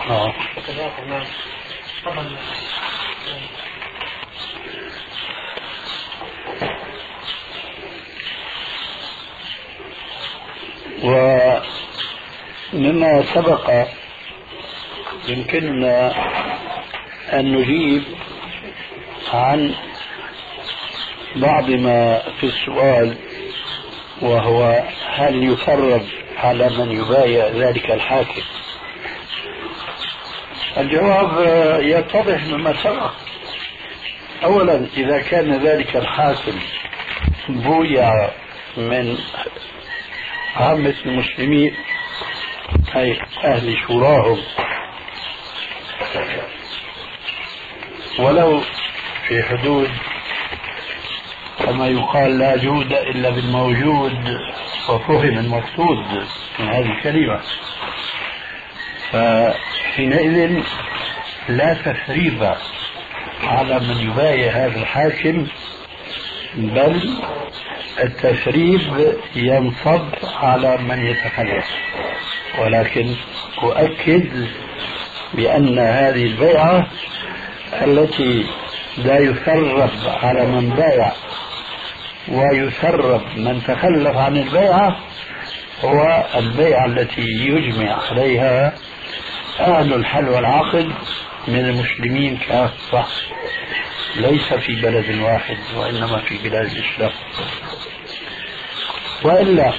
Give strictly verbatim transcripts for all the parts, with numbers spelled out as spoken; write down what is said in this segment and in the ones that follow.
آه. ومما سبق يمكننا أن نجيب عن بعض ما في السؤال، وهو هل يفرض على من يبايع ذلك الحاكم؟ الجواب يتضح مما سبق. أولا، إذا كان ذلك الحاكم بويع من عامة المسلمين أي أهل شوراهم، ولو في حدود كما يقال لا جود إلا بالموجود، وفهم المقصود من هذه الكلمة، فحينئذ لا تثريب على من يبايع هذا الحاكم، بل التثريب ينصب على من يتخلف. ولكن أؤكد بأن هذه البيعة التي لا يثرب على من بايع ويثرب من تخلف عن البيعة هو البيعة التي يجمع عليها أهل الحل والعقد من المسلمين كافة، ليس في بلد واحد وإنما في بلاد الإسلام. وإلا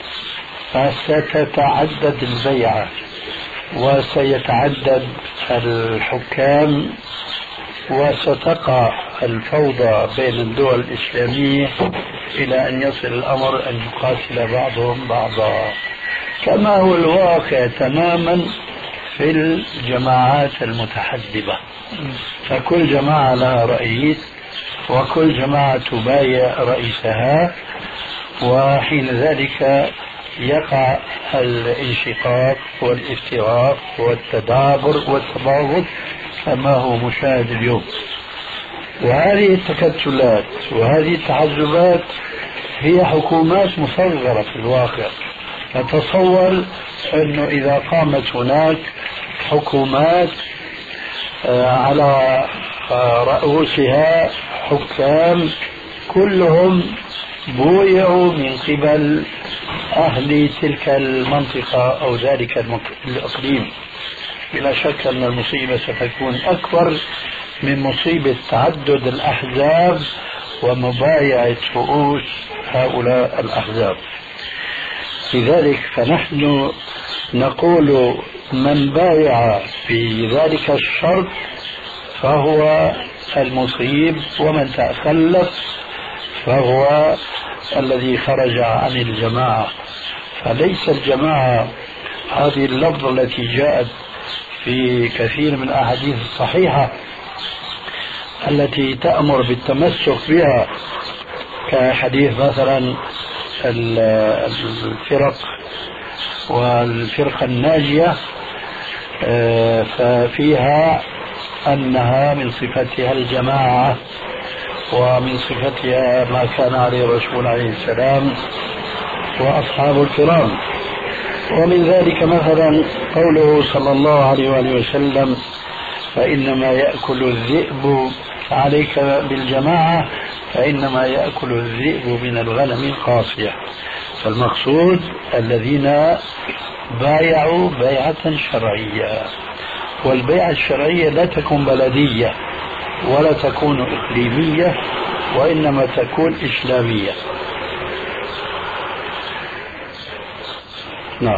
فستتعدد البيعة وسيتعدد الحكام وستقع الفوضى بين الدول الإسلامية إلى أن يصل الأمر أن يقاتل بعضهم بعضا، كما هو الواقع تماما في الجماعات المتحزبة. فكل جماعة لها رئيس وكل جماعة تبايع رئيسها، وحين ذلك يقع الانشقاق والافتراق والتدابر والتباغض كما هو مشاهد اليوم. وهذه التكتلات وهذه التحزبات هي حكومات مصغرة في الواقع. نتصور أنه إذا قامت هناك حكومات على رؤوسها حكام كلهم بويعوا من قبل أهل تلك المنطقة أو ذلك الإقليم، بلا شك أن المصيبة ستكون أكبر من مصيبة تعدد الأحزاب ومبايعة رؤوس هؤلاء الأحزاب. لذلك فنحن نقول من بايع في ذلك الشرط فهو المصيب، ومن تخلف فهو الذي خرج عن الجماعة. فليس الجماعة هذه اللفظة التي جاءت في كثير من الأحاديث الصحيحة التي تأمر بالتمسك بها، كحديث مثلا الفرق والفرقة الناجية، ففيها أنها من صفتها الجماعة ومن صفتها ما كان عليه الرسول عليه السلام وأصحاب الكرام. ومن ذلك مثلا قوله صلى الله عليه وآله وسلم فإنما يأكل الذئب، عليك بالجماعة فإنما يأكل الذئب من الغنم القاصية. فالمقصود الذين بايعوا بيعة شرعية، والبيعة الشرعية لا تكون بلدية ولا تكون إقليمية وإنما تكون إسلامية. نعم.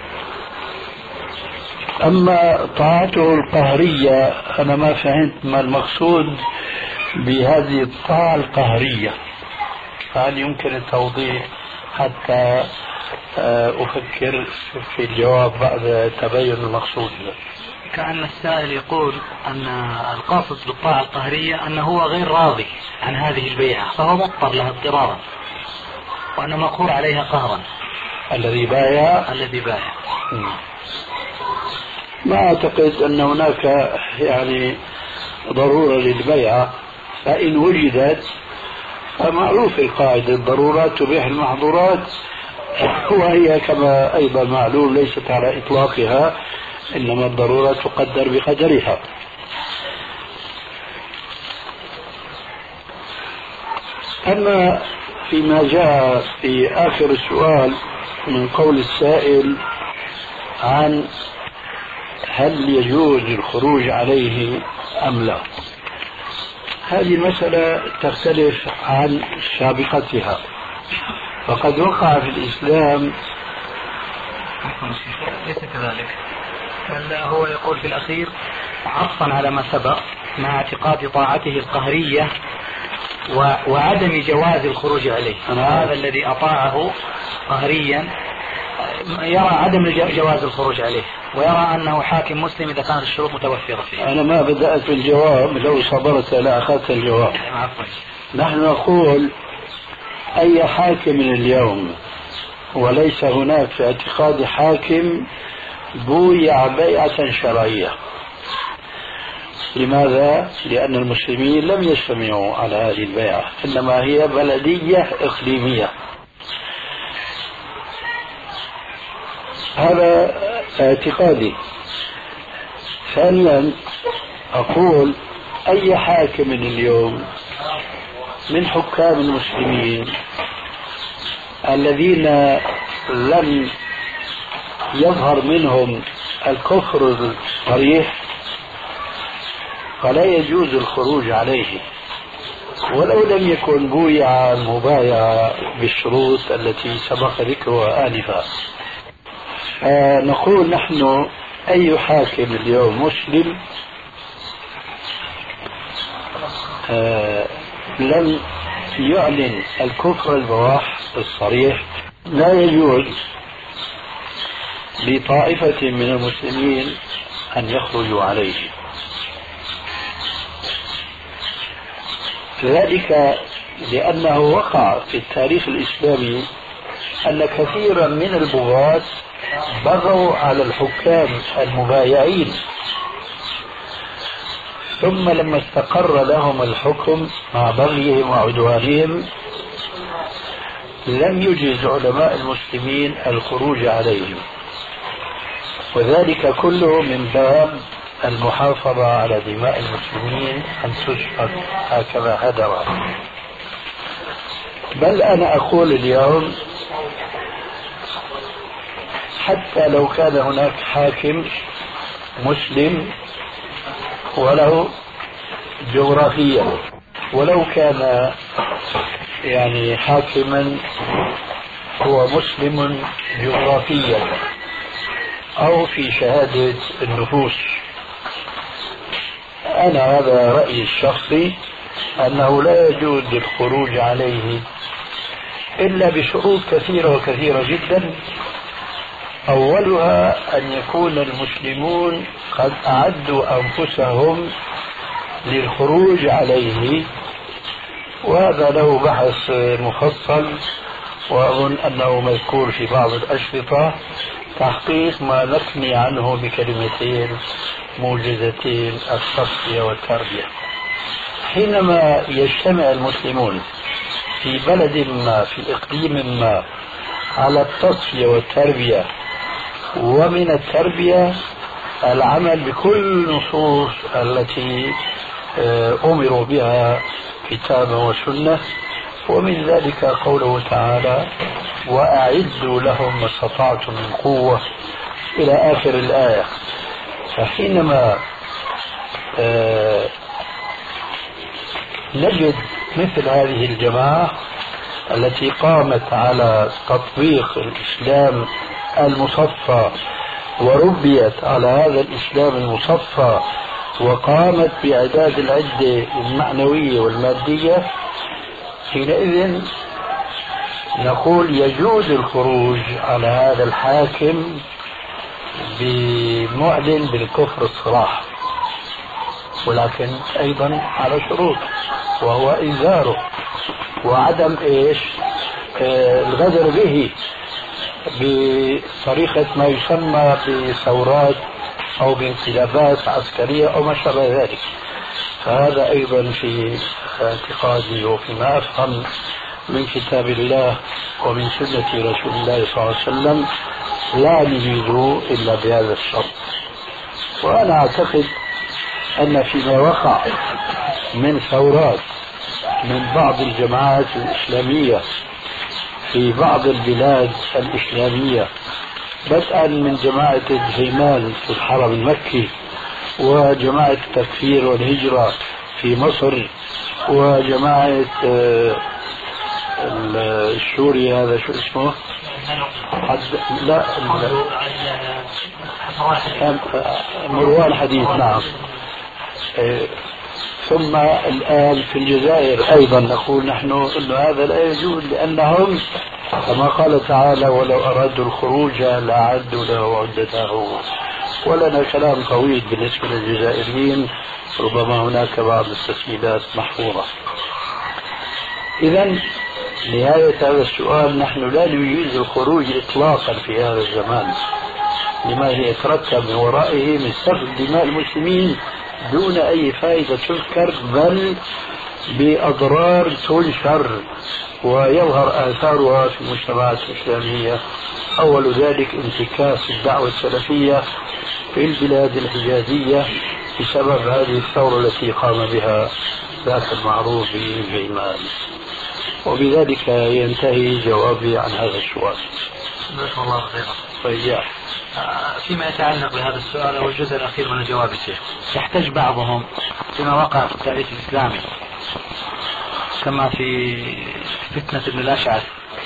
أما طاعته القهرية أنا ما فهمت ما المقصود بهذه الطاعة القهرية، فهل يمكن التوضيح حتى أفكر في الجواب بعد تبين المقصود؟ كأن السائل يقول أن القاصد بالطاعة القهرية أنه هو غير راضي عن هذه البيعة فهو مضطر لها اضطرارا، وأنه مقهور عليها قهرا. الذي بايع الذي بايع ما أعتقد أن هناك يعني ضرورة للبيعة، فإن وجدت فمعروف القاعدة الضرورات تبيح المحظورات، وهي كما أيضا معلوم ليست على إطلاقها، إنما الضرورة تقدر بقدرها. أما فيما جاء في آخر السؤال من قول السائل عن هل يجوز الخروج عليه أم لا، هذه المسألة تختلف عن سابقتها. فقد وقع في الإسلام ليس كذلك، بل هو يقول في الأخير عطفا على ما سبق مع اعتقاد طاعته القهرية وعدم جواز الخروج عليه. هذا الذي أطاعه قهريا يرى عدم جواز الخروج عليه، ويرى أنه حاكم مسلم إذا كانت الشروط متوفرة فيه. أنا ما بدأت بالجواب، لو صبرت لأخذت الجواب. نحن نقول أي حاكم اليوم وليس هناك في اعتقاد حاكم بويع بيعة شرعية. لماذا؟ لأن المسلمين لم يجتمعوا على هذه البيعة، إنما هي بلدية إقليمية. هذا اعتقادي. ثانيا أقول أي حاكم اليوم من حكام المسلمين الذين لم يظهر منهم الكفر الصريح فلا يجوز الخروج عليه، ولو لم يكن بويع مبايع بالشروط التي سبق ذكرها آنفا. نقول نحن أي حاكم اليوم مسلم آه لم يعلن الكفر البواح الصريح لا يجوز لطائفة من المسلمين أن يخرجوا عليه. ذلك لأنه وقع في التاريخ الإسلامي أن كثيرا من البغاة بغوا على الحكام المبايعين، ثم لما استقر لهم الحكم مع بغيهم وعدوانهم لم يجز علماء المسلمين الخروج عليهم، وذلك كله من باب المحافظة على دماء المسلمين أن تسفك هكذا هدرا. بل أنا أقول اليوم حتى لو كان هناك حاكم مسلم ولو جغرافيا، ولو كان يعني حاكما هو مسلم جغرافيا أو في شهادة النفوس، أنا هذا رأيي الشخصي أنه لا يجوز الخروج عليه إلا بشروط كثيرة وكثيرة جدا. أولها أن يكون المسلمون قد أعدوا أنفسهم للخروج عليه، وهذا له بحث مفصل وأظن أنه مذكور في بعض الأشرطة، تحقيق ما نثني عنه بكلمتين موجزتين: التصفية والتربية. حينما يجتمع المسلمون في بلد ما في إقليم ما على التصفية والتربية، ومن التربية العمل بكل النصوص التي أمروا بها كتابا وسنة، ومن ذلك قوله تعالى: وأعدوا لهم ما استطعتم من قوة إلى آخر الآية. فحينما نجد مثل هذه الجماعة التي قامت على تطبيق الإسلام المصفى وربيت على هذا الإسلام المصفى وقامت بإعداد العدة المعنوية والمادية، حينئذ نقول يجوز الخروج على هذا الحاكم بمعلن بالكفر الصراح، ولكن أيضا على شروط، وهو إنذاره وعدم إيش آه الغدر به بطريقة ما يسمى بثورات أو بانقلابات عسكرية أو ما شابه ذلك. فهذا أيضا في اعتقادي وفيما أفهم من كتاب الله ومن سنة رسول الله صلى الله عليه وسلم لا نجيزه إلا بهذا الشرط. وأنا أعتقد أن فيما وقع من ثورات من بعض الجماعات الإسلامية في بعض البلاد الإسلامية، بدءا من جماعة الهيمان في الحرم المكي، وجماعة التكفير والهجرة في مصر، وجماعة السوري هذا شو اسمه؟ حد لا مروان حديث، نعم. ثم الآن في الجزائر أيضا نقول نحن أن هذا لا يجوز، لأنهم كما قال تعالى ولو أرادوا الخروج لأعدوا له عدته. ولنا كلام طويل بالنسبة للجزائريين، ربما هناك بعض التسجيلات محفوظة. إذا نهاية هذا السؤال، نحن لا نجيز الخروج إطلاقا في هذا الزمان لما يترتب من ورائه من سفك دماء المسلمين دون أي فائدة تذكر، بل بأضرار تنشر ويظهر آثارها في المجتمعات الإسلامية. أول ذلك انتكاس الدعوة السلفية في البلاد الحجازية بسبب هذه الثورة التي قام بها ذاك المعروف بالغيمان. وبذلك ينتهي جوابي عن هذا السؤال. جزاك الله خيرا. طيب، فيما يتعلق بهذا السؤال أو الجزء الأخير من الجواب الشيخ، يحتج بعضهم فيما وقع في التاريخ الإسلامي كما في فتنة ابن الأشعث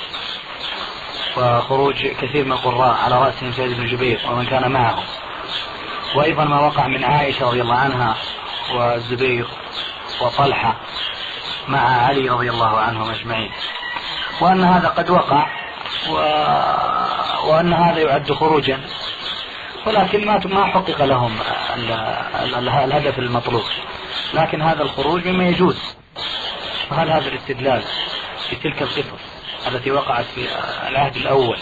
وخروج كثير من القراء على رأسهم سيد بن جبير ومن كان معه، وأيضا ما وقع من عائشة رضي الله عنها والزبير وطلحة مع علي رضي الله عنهم أجمعين، وأن هذا قد وقع و... وأن هذا يعد خروجا، ولكن ما ما حقق لهم ال... ال... الهدف المطلوب. لكن هذا الخروج مما يجوز. فهل هذا الاستدلال في تلك القصص التي وقعت في العهد الأول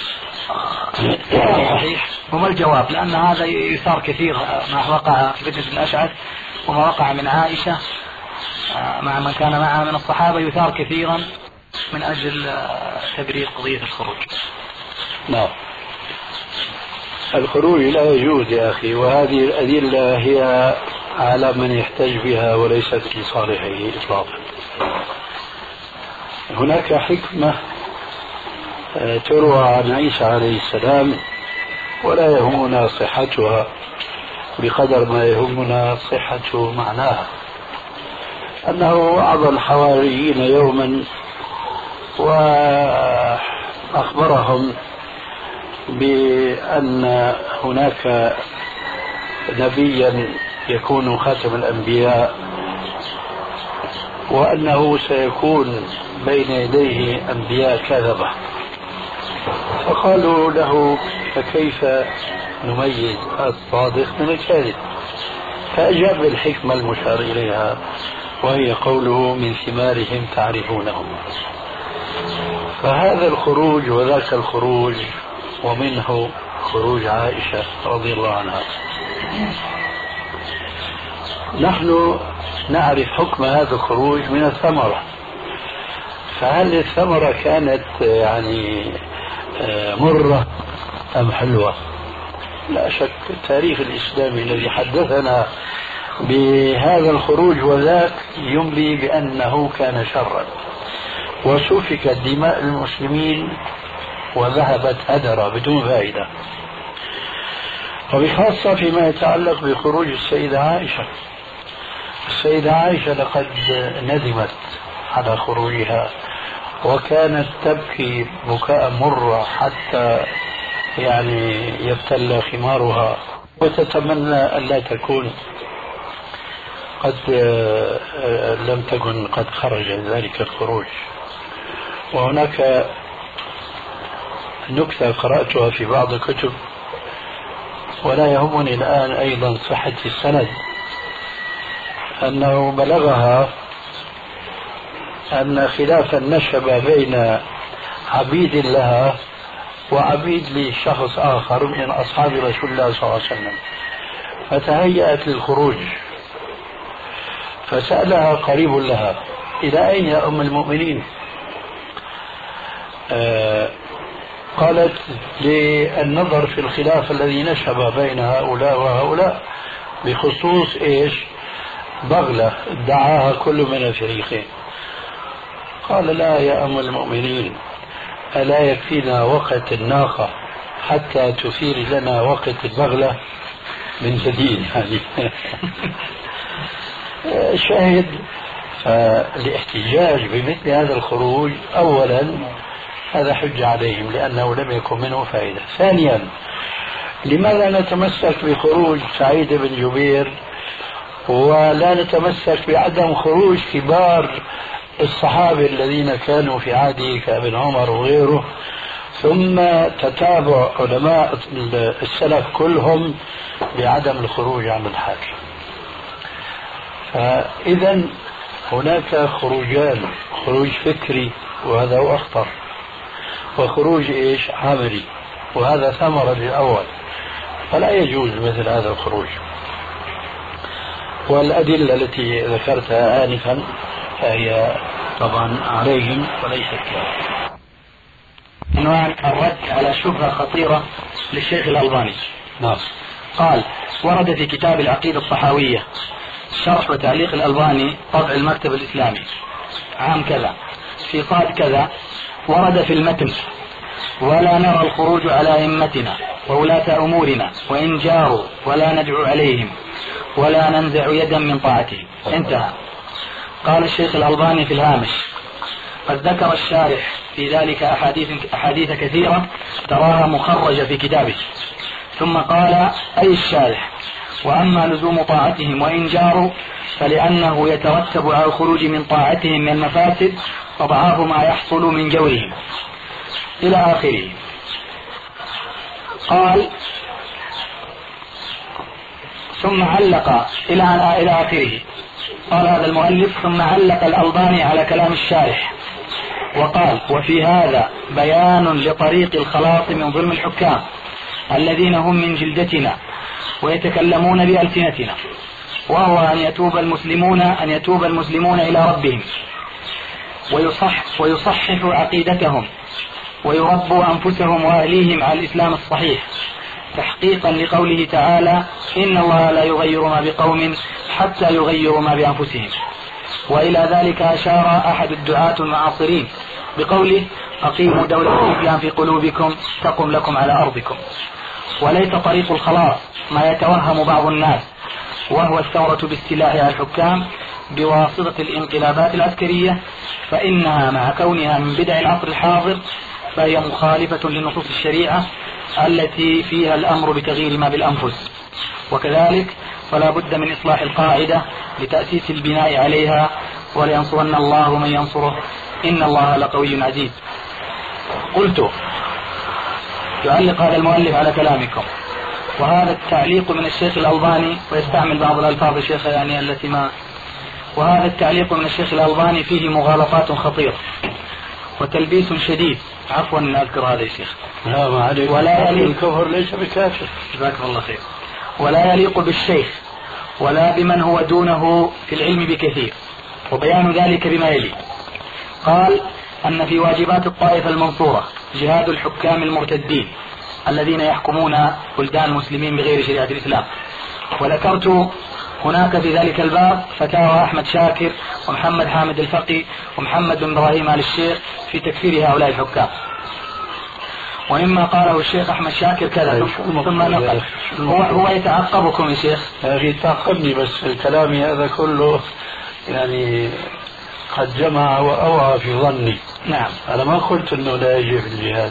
صحيح؟ وما الجواب؟ لأن هذا يثار كثير، ما وقع في فتنة الأشعث وما وقع من عائشة مع من كان معها من الصحابة يثار كثيرا من أجل تبرير قضية الخروج. نعم، الخروج لا يجوز يا أخي، وهذه الأدلة هي على من يحتج بها وليست لصالحه إطلاقا. هناك حكمة تروى عن عيسى عليه السلام ولا يهمنا صحتها بقدر ما يهمنا صحة معناها، أنه وعظ الحواريين يوما وأخبرهم بأن هناك نبيا يكون خاتم الأنبياء، وأنه سيكون بين يديه أنبياء كذبة. فقالوا له فكيف نميز الصادق من الكاذب؟ فأجاب بالحكمة المشار إليها، وهي قوله من ثمارهم تعرفونهم. فهذا الخروج وذاك الخروج، ومنه خروج عائشة رضي الله عنها. نحن نعرف حكم هذا الخروج من الثمرة، فهل الثمرة كانت يعني مرة أم حلوة؟ لا شك التاريخ الإسلامي الذي حدثنا بهذا الخروج وذاك يملي بأنه كان شرا، وسفكت دماء المسلمين وذهبت هدرا بدون فائدة، وبخاصة فيما يتعلق بخروج السيدة عائشة. السيدة عائشة لقد ندمت على خروجها وكانت تبكي بكاء مرة حتى يعني يبتل خمارها، وتتمنى أن لا تكون قد لم تكن قد خرج ذلك الخروج. وهناك نكتة قرأتها في بعض الكتب ولا يهمني الآن أيضا صحة السند، أنه بلغها أن خلافا نشب بين عبيد لها وعبيد لشخص آخر من أصحاب رسول الله صلى الله عليه وسلم، فتهيأت للخروج، فسألها قريب لها إلى أين يا أم المؤمنين؟ آه قالت للنظر في الخلاف الذي نشب بين هؤلاء وهؤلاء بخصوص إيش؟ بغلة ادعاها كل من الفريقين. قال لا يا أم المؤمنين، ألا يكفينا وقت الناقة حتى تثير لنا وقت البغلة من جديد؟ يعني شاهد. فالاحتجاج بمثل هذا الخروج أولا هذا حجة عليهم لأنه لم يكن منه فائدة. ثانيا، لماذا نتمسك بخروج سعيد بن جبير ولا نتمسك بعدم خروج كبار الصحابة الذين كانوا في عهده كابن عمر وغيره، ثم تتابع علماء السلف كلهم بعدم الخروج عن الحاكم؟ فإذا هناك خروجان، خروج فكري وهذا هو أخطر، وخروج إيش؟ عملي، وهذا ثمرة للأول، فلا يجوز مثل هذا الخروج. والأدلة التي ذكرتها آنفا فهي طبعا عليهم وليست كافية. عنوان الرد على شبهة خطيرة للشيخ الألباني. نعم. قال: ورد في كتاب العقيدة الصحاوية شرح وتعليق الألباني طبع المكتب الإسلامي عام كذا في صاد كذا، ورد في المتن: ولا نرى الخروج على أئمتنا وولاة أمورنا وإن جاروا ولا ندعو عليهم ولا ننزع يدا من طاعتهم. انتهى. قال الشيخ الألباني في الهامش: قد ذكر الشارح في ذلك أحاديث, أحاديث كثيرة تراها مخرجة في كتابه، ثم قال أي الشارح: وأما لزوم طاعتهم وإن جاروا فلأنه يترتب على الخروج من طاعتهم من المفاسد فضعاف ما يحصل من جورهم، إلى آخره. قال ثم علق إلى إلى آخره. قال هذا المؤلف: ثم علق الألباني على كلام الشارح وقال: وفي هذا بيان لطريق الخلاص من ظلم الحكام الذين هم من جلدتنا ويتكلمون بألسنتنا، وهو أن يتوب المسلمون أن يتوب المسلمون إلى ربهم ويصح ويصححوا عقيدتهم ويربوا أنفسهم وأهليهم على الإسلام الصحيح، تحقيقا لقوله تعالى: إن الله لا يغير ما بقوم حتى يغيروا ما بأنفسهم. وإلى ذلك أشار أحد الدعاة المعاصرين بقوله: أقيموا دولة الإسلام في قلوبكم تقم لكم على أرضكم. وليس طريق الخلاص ما يتوهم بعض الناس، وهو الثورة باستيلاء على الحكام بواسطة الانقلابات العسكرية، فإنها مع كونها من بدع العصر الحاضر فهي مخالفة لنصوص الشريعة التي فيها الأمر بتغيير ما بالأنفس، وكذلك فلا بد من إصلاح القاعدة لتأسيس البناء عليها، ولينصرن الله من ينصره إن الله لقوي عزيز. قلت: يعلق هذا المؤلف على كلامكم، وهذا التعليق من الشيخ الألباني، ويستعمل بعض الألفاظ الشيخ يعني التي ما وهذا التعليق من الشيخ الألباني فيه مغالطات خطيرة وتلبيس شديد. عفوا أن أذكر هذا يا شيخ. لا ما عليك، ولا يليق الكفر ليس بكافر. جزاكم الله خير. ولا يليق بالشيخ ولا بمن هو دونه في العلم بكثير، وبيان ذلك بما يلي. قال أن في واجبات الطائفة المنصورة جهاد الحكام المرتدين الذين يحكمون بلدان المسلمين بغير شريعة الإسلام، وذكرت هناك في ذلك الباب فتاوى أحمد شاكر ومحمد حامد الفقي ومحمد بن إبراهيم آل الشيخ في تكفير هؤلاء الحكام. ومما قاله الشيخ أحمد شاكر كذا ثم نقل. هو, هو يتعقبكم يا شيخ. يا أخي تعقبني بس كلامي هذا كله يعني قد جمع وأوعى في ظني. نعم. أنا ما قلت أنه لا يجب الجهاد،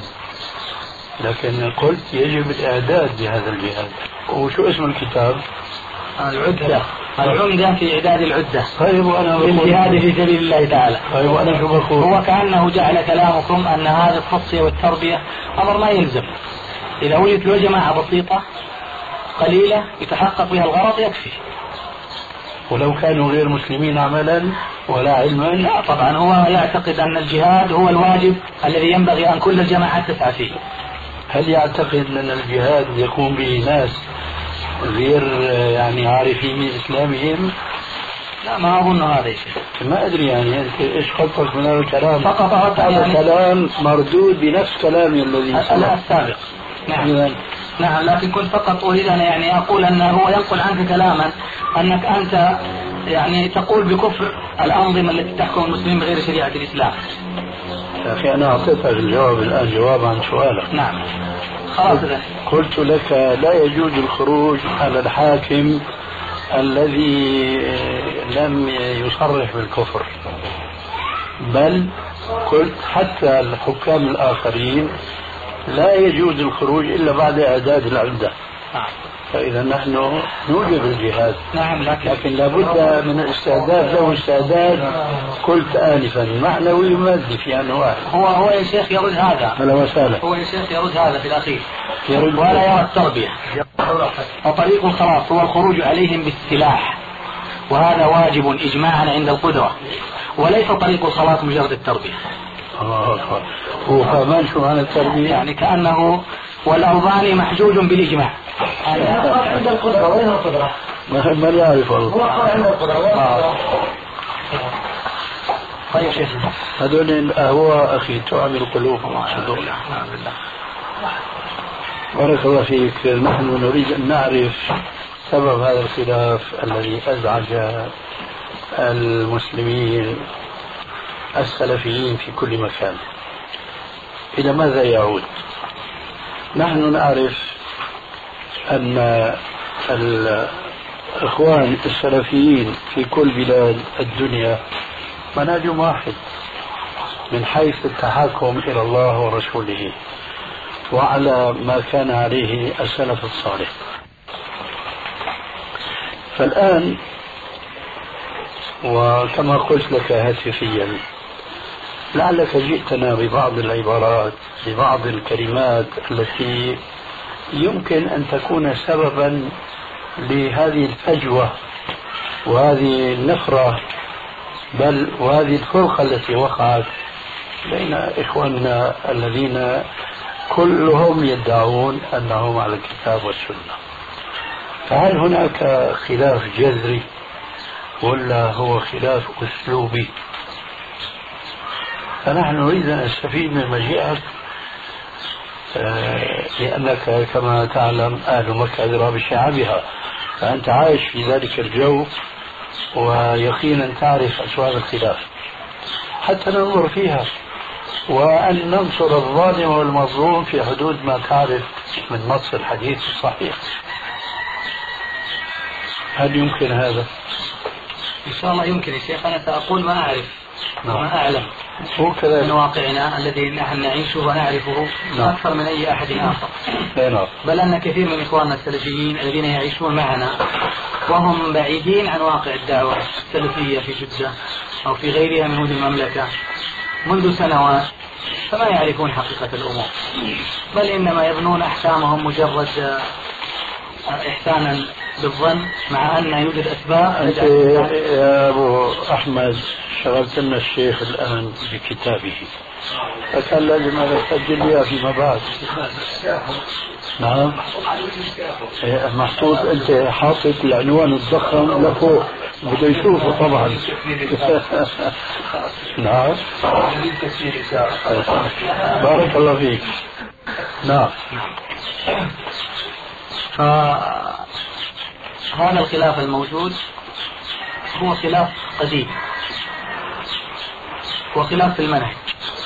لكن قلت يجب الإعداد لهذا الجهاد. وشو اسم الكتاب؟ العدة، العمدة في إعداد العدة. طيب وأنا للجهاد في سبيل الله تعالى. طيب وأنا شو بقول؟ هو كأنه جعل كلامكم أن هذه التصفية والتربية أمر ما يلزم. إذا وجدت له جماعة بسيطة قليلة يتحقق بها الغرض يكفي. ولو كانوا غير مسلمين عملا ولا علما؟ لا طبعا، هو يعتقد أن الجهاد هو الواجب الذي ينبغي أن كل الجماعات تسعى فيه. هل يعتقد أن الجهاد يقوم به ناس غير يعني عارفين بإسلامهم؟ لا ما أظن هذا يا شيخ. ما أدري يعني أنت إيش خطك من هذا الكلام؟ فقط هذا يعني كلام مردود بنفس كلامي الذي السابق. نعم نعم، لكن كنت فقط أريد أن يعني أقول أنه هو ينقل عنك كلاما أنك أنت يعني تقول بكفر الأنظمة التي تحكم المسلمين بغير شريعة الإسلام. يا أخي أنا أعطيتك الجواب الآن، جواب عن سؤالك. نعم خلاص. قلت لك لا يجوز الخروج على الحاكم الذي لم يصرح بالكفر، بل قلت حتى الحكام الآخرين لا يجوز الخروج إلا بعد إعداد العدة. فإذا نحن نوجب الجهاد. نعم لكن, لكن لابد من الاستعداد، له استعداد قلت آنفا معنوي ومادي في أنه واحد. هو هو يا شيخ يرد هذا. هلا وسهلا. هو يا شيخ يرد هذا في الأخير. يرد ولا يرى التربية. وطريق الخلاص هو الخروج عليهم بالسلاح، وهذا واجب إجماعا عند القدرة، وليس طريق الخلاص مجرد التربية. الله أكبر. هو فاهمان شو معنى التربية؟ يعني كأنه والأوضاني محجوج بالإجماع. عند القدرة. وين القدرة؟ ما يعرف والله. هو عند القدرة. آه. طيب شيخ، هذول الأهواء أخي تعمل القلوب. بارك الله فيك. نحن نريد أن نعرف سبب هذا الخلاف الذي أزعج المسلمين السلفيين في كل مكان. إلى ماذا يعود؟ نحن نعرف أن الإخوان السلفيين في كل بلاد الدنيا منهجهم واحد من حيث التحاكم إلى الله ورسوله وعلى ما كان عليه السلف الصالح. فالآن وكما قلت لك هاتفيا لعلك جئتنا ببعض العبارات ببعض الكلمات التي يمكن أن تكون سببا لهذه الفجوة وهذه النفرة بل وهذه الفرقة التي وقعت بين إخواننا الذين كلهم يدعون أنهم على الكتاب والسنة. فهل هناك خلاف جذري ولا هو خلاف أسلوبي؟ فنحن نريد أن نستفيد من مجيئك لأنك كما تعلم أهل مكة أدرى بشعبها، فأنت عايش في ذلك الجو ويقينا تعرف أسباب الخلاف حتى ننظر فيها وأن ننصر الظالم والمظلوم في حدود ما تعرف من نص الحديث الصحيح. هل يمكن هذا؟ إن شاء الله يمكن يا شيخ. أنا سأقول ما أعرف وما أعلم من واقعنا الذي نحن نعيشه ونعرفه أكثر من أي أحد آخر. بل أن كثير من إخواننا السلفيين الذين يعيشون معنا وهم بعيدين عن واقع الدعوة السلفية في جدة أو في غيرها من مدن المملكة منذ سنوات فما يعرفون حقيقة الأمور، بل إنما يبنون أحكامهم مجرد إحسانا بالظن مع أن يوجد أسباب. أنت يا أبو أحمد شغلت لنا الشيخ الآن بكتابه، فكان لازم أن أسجل بها فيما بعد. نعم محطوط، أنت حاطط العنوان الضخم لفوق بده يشوفه طبعا. نعم بارك الله فيك. نعم. فهذا الخلاف الموجود هو خلاف قديم وخلاف في المنهج،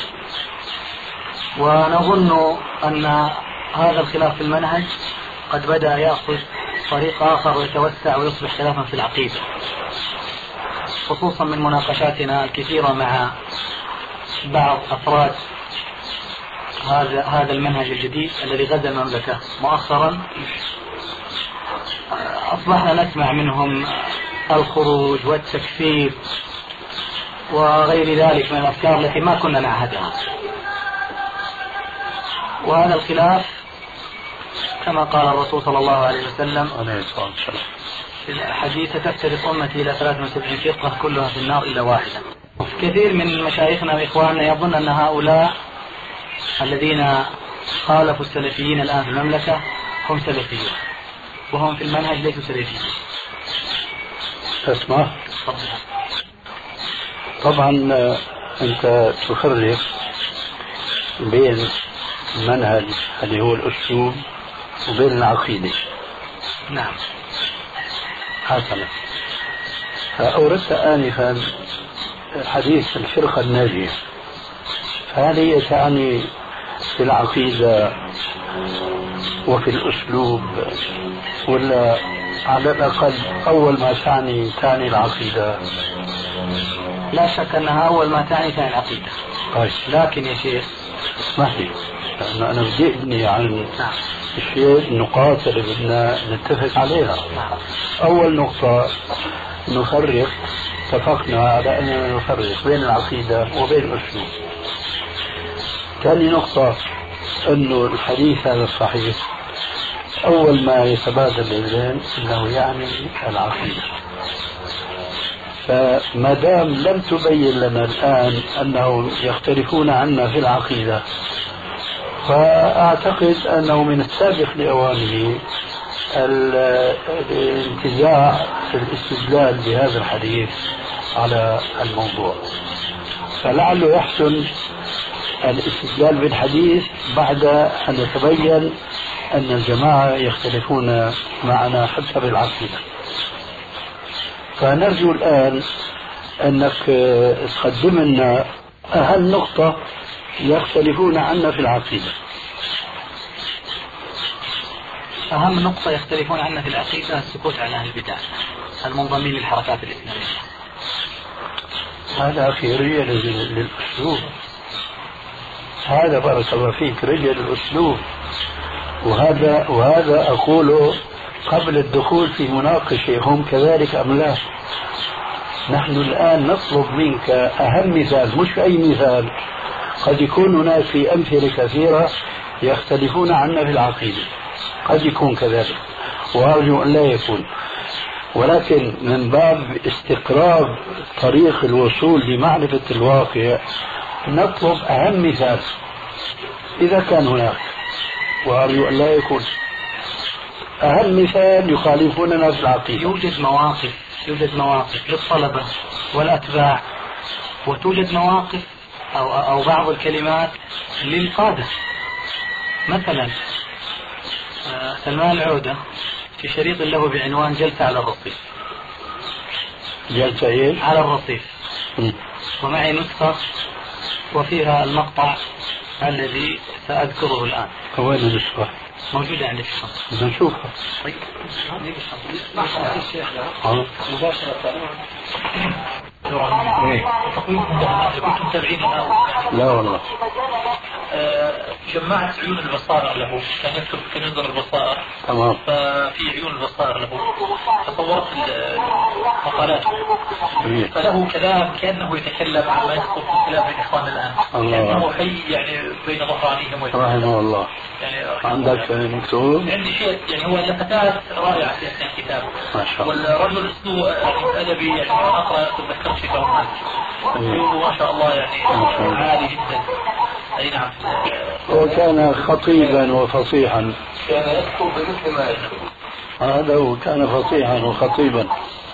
ونظن أن هذا الخلاف في المنهج قد بدأ يأخذ طريق آخر ويتوسع ويصبح خلافا في العقيدة، خصوصا من مناقشاتنا الكثيرة مع بعض أفراد هذا هذا المنهج الجديد الذي غزا المملكة مؤخرا. أصبحنا نسمع منهم الخروج والتكفير وغير ذلك من الأفكار التي ما كنا نعهدها. وهذا الخلاف كما قال الرسول صلى الله عليه وسلم في الحديث تفترق أمتي إلى ثلاث وسبعين فرقة كلها في النار إلا واحدة. كثير من مشايخنا وإخواننا يظن أن هؤلاء الذين خالفوا السلفيين الآن في المملكة هم سلفيين، وهم في المنهج ليسوا سلفيين. اسمع طبعا أنت تفرق بين المنهج اللي هو الأسلوب وبين العقيدة. نعم. حسنا. فأوردت آنفا حديث الفرقة الناجية، فهل هي تعني في العقيدة وفي الأسلوب، ولا على الأقل أول ما تعني تعني العقيدة؟ لا شك أنها أول ما تعني تعني العقيدة. طيب. لكن يا شيخ اسمح لي، لأن أنا بدي أبني عن الشيء النقاط اللي بدنا نتفق عليها. نعم. أول نقطة نفرق، اتفقنا على أننا نفرق بين العقيدة وبين الأسلوب. ثاني نقطة أنه الحديث هذا الصحيح أول ما يتبادل للذهن أنه يعني العقيدة. فما دام لم تبين لنا الآن أنهم يختلفون عنا في العقيدة، فأعتقد أنه من السابق لأوانه الانتزاع في الاستدلال بهذا الحديث على الموضوع. فلعله يحسن الاستدلال بالحديث بعد أن يتبين أن الجماعة يختلفون معنا حتى بالعقيدة. فنرجو الآن أنك تقدم لنا أهم نقطة يختلفون عنا في العقيدة. أهم نقطة يختلفون عنا في العقيدة السكوت عن أهل البدع المنضمين للحركات الإسلامية. هذا أخي رجل للأسلوب، هذا بارك الله فيك رجل الأسلوب، وهذا وهذا أقوله قبل الدخول في مناقشة هم كذلك أم لا. نحن الآن نطلب منك أهم مثال، مش أي مثال، قد يكون هناك في أمثلة كثيرة يختلفون عنا في العقيدة، قد يكون كذلك وأرجو أن لا يكون، ولكن من باب استقرار طريق الوصول لمعرفة الواقع نطلب أهم مثال إذا كان هناك، وأرجو أن لا يكون أهم مثال يخالفوننا في العقيدة. يوجد مواقف يوجد مواقف للطلبة والأتباع، وتوجد مواقف أو, أو بعض الكلمات للقادة. مثلا سلمان العودة في شريط له بعنوان جلسة على الرصيف. جلسة إيه؟ على الرصيف. م. ومعي نسخة وفيها المقطع الذي سأذكره الآن. وين النسخة؟ موجودة عندي في الشنطة. بدنا نشوفها. طيب. مباشرة. كنتم متابعين الآن؟ لا والله. جمعت عيون البصائر له، كان يكتب كنز البصائر. تمام. ففي عيون البصائر له تصورت المقالات، فله كلام كأنه يتكلم عما يحصل في الكلام بين إخواننا الآن، كأنه حي يعني بين ظهرانيهم. رحمه الله. يعني عندك مكتوب؟ عندي شيء، يعني هو لفتات رائعة في الكتاب. ما شاء الله. والرجل اسلوب أدبي، يعني أقرأ تذكرت في كلام ما شاء الله، يعني عالي جدا. أي نعم. وكان خطيبا وفصيحا. كان يكتب بمثل ما يكتب. هذا هو، كان فصيحا وخطيبا.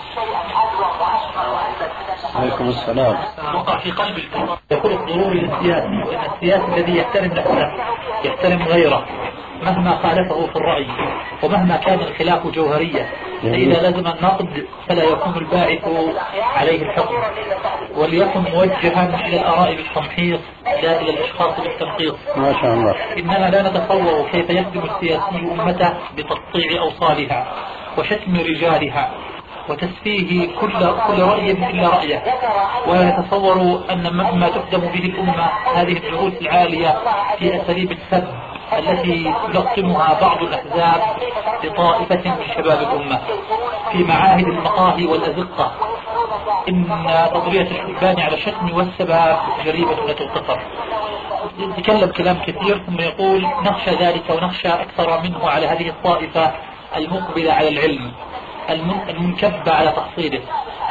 عليكم السلام. وقع في قلب الأمة يقول الضروري للسياسي، وإن السياسي الذي يحترم نفسه يحترم غيره مهما خالفه في الرأي، ومهما كان الخلاف جوهريا، فإذا لزم النقد فلا يكون الباعث عليه الحكم، وليكن موجها إلى الآراء بالتمحيص لا إلى الأشخاص بالتنقيص. ما شاء الله. إننا لا نتصور كيف يخدم السياسي أمته بتقطيع أوصالها وشتم رجالها وتسفيه كل كل رأي إلا رأيه، ولا يتصور أن مما تخدم به الأمة هذه النفوس العالية في أساليب السب التي يلقنها بعض الأحزاب لطائفة من شباب الأمة في معاهد المقاهي والأزقة. إن تضرية الشبان على الشتم والسباب جريمة لا تغتفر. يتكلم كلام كثير ثم يقول نخشى ذلك ونخشى أكثر منه على هذه الطائفة المقبلة على العلم المنكبة على تحصيله،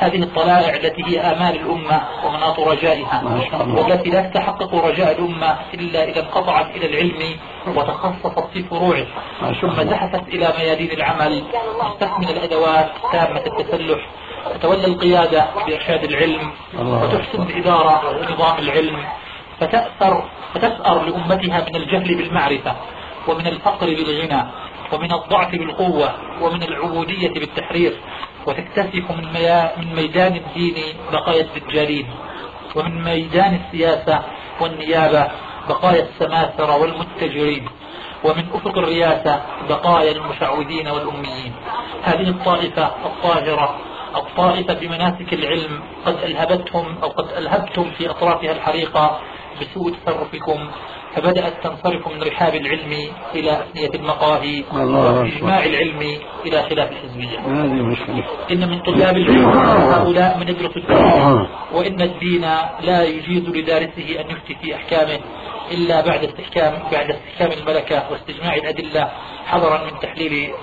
هذه الطلائع التي هي آمال الأمة ومناط رجائها، والتي لا تتحقق رجاء الأمة إلا إذا انقطعت إلى العلم وتخصصت في فروعه، ثم زحفت إلى ميادين العمل مستكمل الأدوات تامة التسلح، تتولى القيادة بإرشاد العلم وتحسن الإدارة ونظام العلم، فتأثر فتسأر لأمتها من الجهل بالمعرفة، ومن الفقر بالغنى، ومن الضعف بالقوة، ومن العبودية بالتحرير، وتكتسح من, من ميدان الدين بقايا الدجالين، ومن ميدان السياسة والنيابة بقايا السماسرة والمتجرين، ومن أفق الرياسة بقايا المشعوذين والأميين. هذه الطائفة الطاهرة، الطائفة بمناسك العلم، قد ألهبتهم أو قد ألهبتم في أطرافها الحريقة بسوء تصرفكم، فبدأت تنصرف من رحاب العلم إلى أثنية المقاهي، وإجماع العلم إلى خلاف الحزبية. إن من طلاب العلم هؤلاء من يدرس الدين، وإن الدين لا يجيز لدارسه أن يفتي في أحكامه إلا بعد استحكام بعد استحكام الملكة واستجماع الأدلة، حذرا من تحليل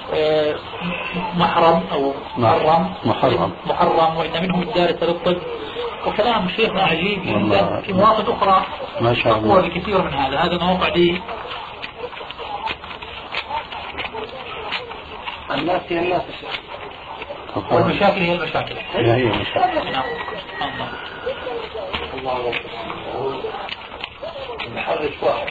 محرم أو محرم محرم, محرم وإن منهم الدارس للطب. وكلام شيخنا عجيب جدا في مواطن أخرى ما شاء الله بكثير من هذا. هذا موقع دي الناس هي الناس والمشاكل هي المشاكل هي هي المشاكل. نعم. الله الله نحرج واحد.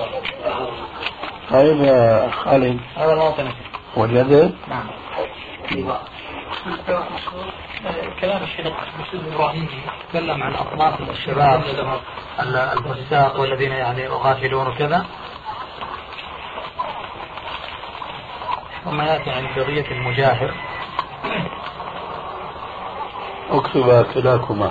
طيب يا خالد، هذا موطنك وجدت؟ نعم. كلام الشيخ مسلم إبراهيم تكلم عن أصناف الشباب الفساق والذين يعني غافلون وكذا، ثم يأتي عن قضية المجاهر. اكتب كلاكما.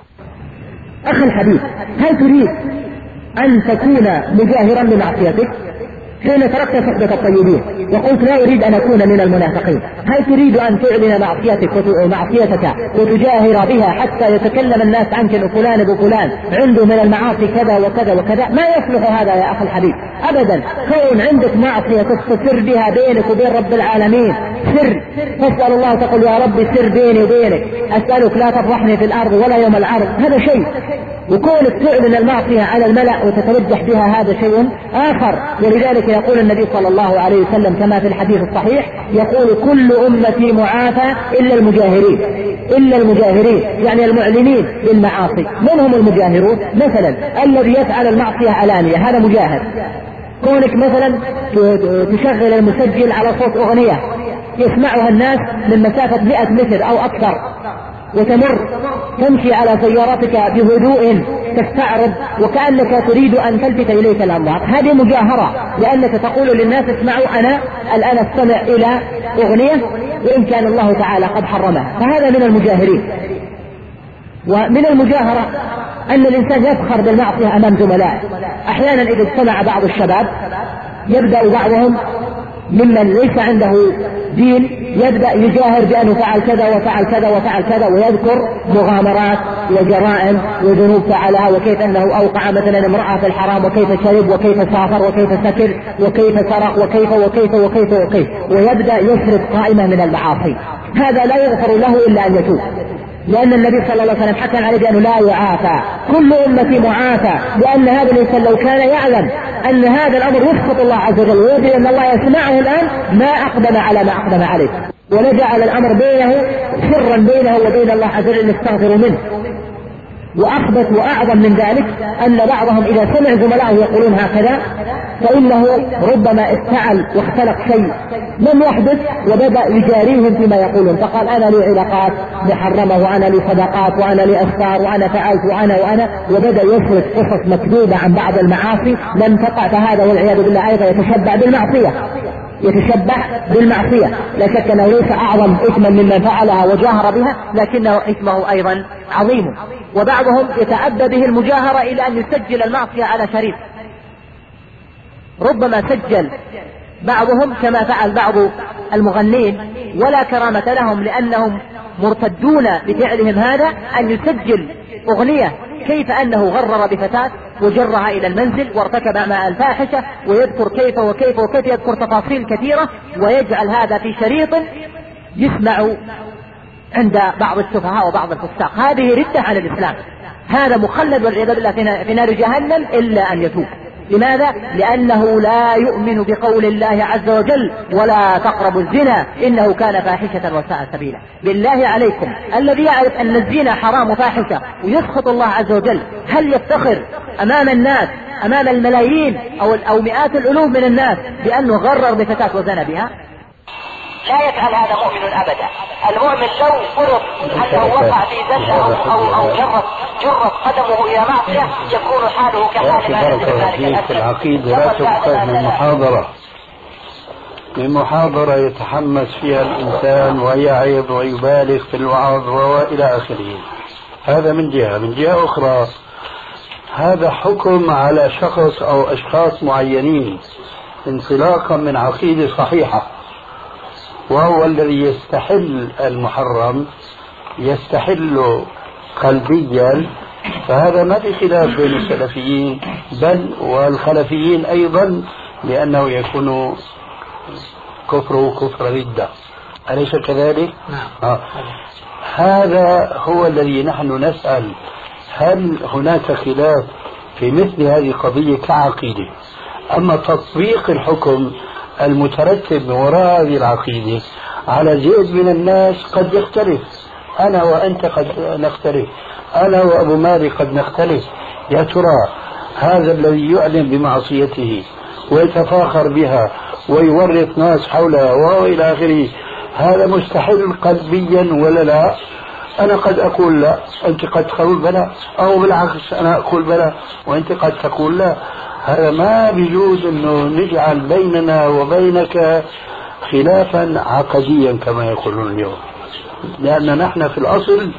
أخي الحبيب، هل تريد أن تكون مجاهرا لمعصيتك؟ حين تركت صحبة الطيبين وقلت لا أريد أن أكون من المنافقين، هل تريد أن تعلن معصيتك ومعصيتك وتجاهر بها حتى يتكلم الناس عنك أن فلان ابو فلان عنده من المعاصي كذا وكذا وكذا؟ ما يصلح هذا يا أخي الحبيب أبدا. كون عندك معصية تستسر بها بينك وبين رب العالمين، سر تسأل الله تقول يا ربي سر بيني وبينك، أسألك لا تفضحني في الأرض ولا يوم العرض، هذا شيء. وكونك تعلن المعصية على الملأ وتتوجه بها هذا شيء آخر. ولذلك يقول النبي صلى الله عليه وسلم كما في الحديث الصحيح، يقول كل أمتي معافى إلا المجاهرين، إلا المجاهرين يعني المعلنين بالمعاصي. من هم المجاهرون؟ مثلا الذي يفعل المعصية علانية هذا مجاهر. كونك مثلا تشغل المسجل على صوت أغنية يسمعها الناس من مسافة مئة متر أو أكثر، وتمر تمشي على سيارتك بهدوء تستعرض وكأنك تريد أن تلفت إليك الأنظار، هذه مجاهرة، لأنك تقول للناس اسمعوا أنا الآن استمع إلى أغنية وإن كان الله تعالى قد حرمها، فهذا من المجاهرين. ومن المجاهرة أن الإنسان يفخر بالمعصية أمام زملائه. أحيانا إذا اجتمع بعض الشباب يبدأ بعضهم ممن ليس عنده دين يبدأ يجاهر بأنه فعل كذا وفعل كذا وفعل كذا، ويذكر مغامرات وجرائم وذنوب فعلها، وكيف أنه أوقع مثلا امرأة في الحرام، وكيف شرب، وكيف سافر، وكيف سكر، وكيف سرق، وكيف وكيف وكيف وكيف، ويبدأ يسرد قائمة من المعاصي. هذا لا يغفر له إلا أن يتوب، لأن النبي صلى الله عليه وسلم حكم عليه بأنه لا يعافى، كل أمتي معافى، لأن هذا الإنسان لو كان يعلم أن هذا الأمر يسخط الله عز وجل ويدري أن الله يسمعه الآن ما أقدم على ما أقدم عليه، ولجعل الأمر بينه سرا بينه وبين الله عز وجل يستغفر منه. وأخبث وأعظم من ذلك أن بعضهم إذا سمع زملائه يقولون هكذا فإنه ربما افتعل واختلق شيء لم يحدث وبدأ يجاريهم فيما يقولون، فقال أنا لي علاقات محرمة وأنا لي صدقات وأنا لي أسفار وأنا فعلت وأنا وأنا وبدأ يسرد قصص مكذوبة عن بعض المعاصي لم تقع، فهذا والعياذ بالله أيضا يتشبع بالمعصية يتشبع بالمعصية لا شك أنه ليس أعظم إثما ممن فعلها وجاهر بها، لكنه إثمه أيضا عظيم. وبعضهم يتعدى به المجاهرة إلى أن يسجل المعصية على شريط، ربما سجل بعضهم كما فعل بعض المغنين ولا كرامة لهم لأنهم مرتدون بفعلهم هذا، أن يسجل أغنية كيف أنه غرر بفتاة وجرها إلى المنزل وارتكب مع الفاحشة، ويذكر كيف وكيف وكيف، يذكر تفاصيل كثيرة ويجعل هذا في شريط يسمع عند بعض السفهاء وبعض الفساق، هذه ردة عن الإسلام، هذا مخلد والعياذ بالله في نار جهنم إلا أن يتوب. لماذا؟ لأنه لا يؤمن بقول الله عز وجل ولا تقربوا الزنا إنه كان فاحشة وساء سبيلا. بالله عليكم الذي يعرف أن الزنا حرام وفاحشة ويسخط الله عز وجل، هل يفتخر أمام الناس أمام الملايين أو, أو مئات الألوف من الناس بأنه غرر بفتاة وزنى بها؟ لا يفعل هذا مؤمن أبدا. المؤمن لو فرض أنه وقع في زلة أو, أو, أو جرت جرت قدمه إلى معصية يكون حاله كحال ذلك. في العقيدة لا تؤخذ من محاضرة من محاضرة يتحمس فيها الإنسان ويعظ ويبالغ في الوعظ وإلى آخره. هذا من جهة. من جهة أخرى هذا حكم على شخص أو أشخاص معينين انطلاقا من عقيدة صحيحة، وهو الذي يستحل المحرم يستحل قلبيا، فهذا ما في خلاف بين السلفيين بل والخلفيين أيضا، لأنه يكون كفره كفر ردة. أليس كذلك؟ نعم. آه. هذا هو الذي نحن نسأل، هل هناك خلاف في مثل هذه القضية كعقيدة؟ أما تطبيق الحكم المترتب من وراء هذه العقيدة على زيد من الناس قد يختلف. أنا وأنت قد نختلف، أنا وأبو مالك قد نختلف. يا ترى هذا الذي يعلن بمعصيته ويتفاخر بها ويورط ناس حولها وإلى آخره، هذا مستحيل قلبيا ولا لا؟ أنا قد أقول لا، أنت قد تقول بلا، أو بالعكس أنا أقول بلا وأنت قد تقول لا. هذا ما بيجوز أنه نجعل بيننا وبينك خلافا عقديا كما يقولون اليوم، لأن نحن في الأصل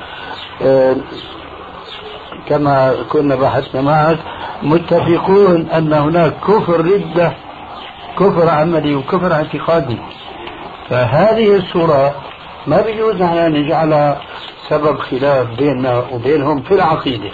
كما كنا بحثنا معك متفقون أن هناك كفر ردة، كفر عملي وكفر اعتقادي. فهذه الصورة ما بيجوز أن نجعلها سبب خلاف بيننا وبينهم في العقيدة.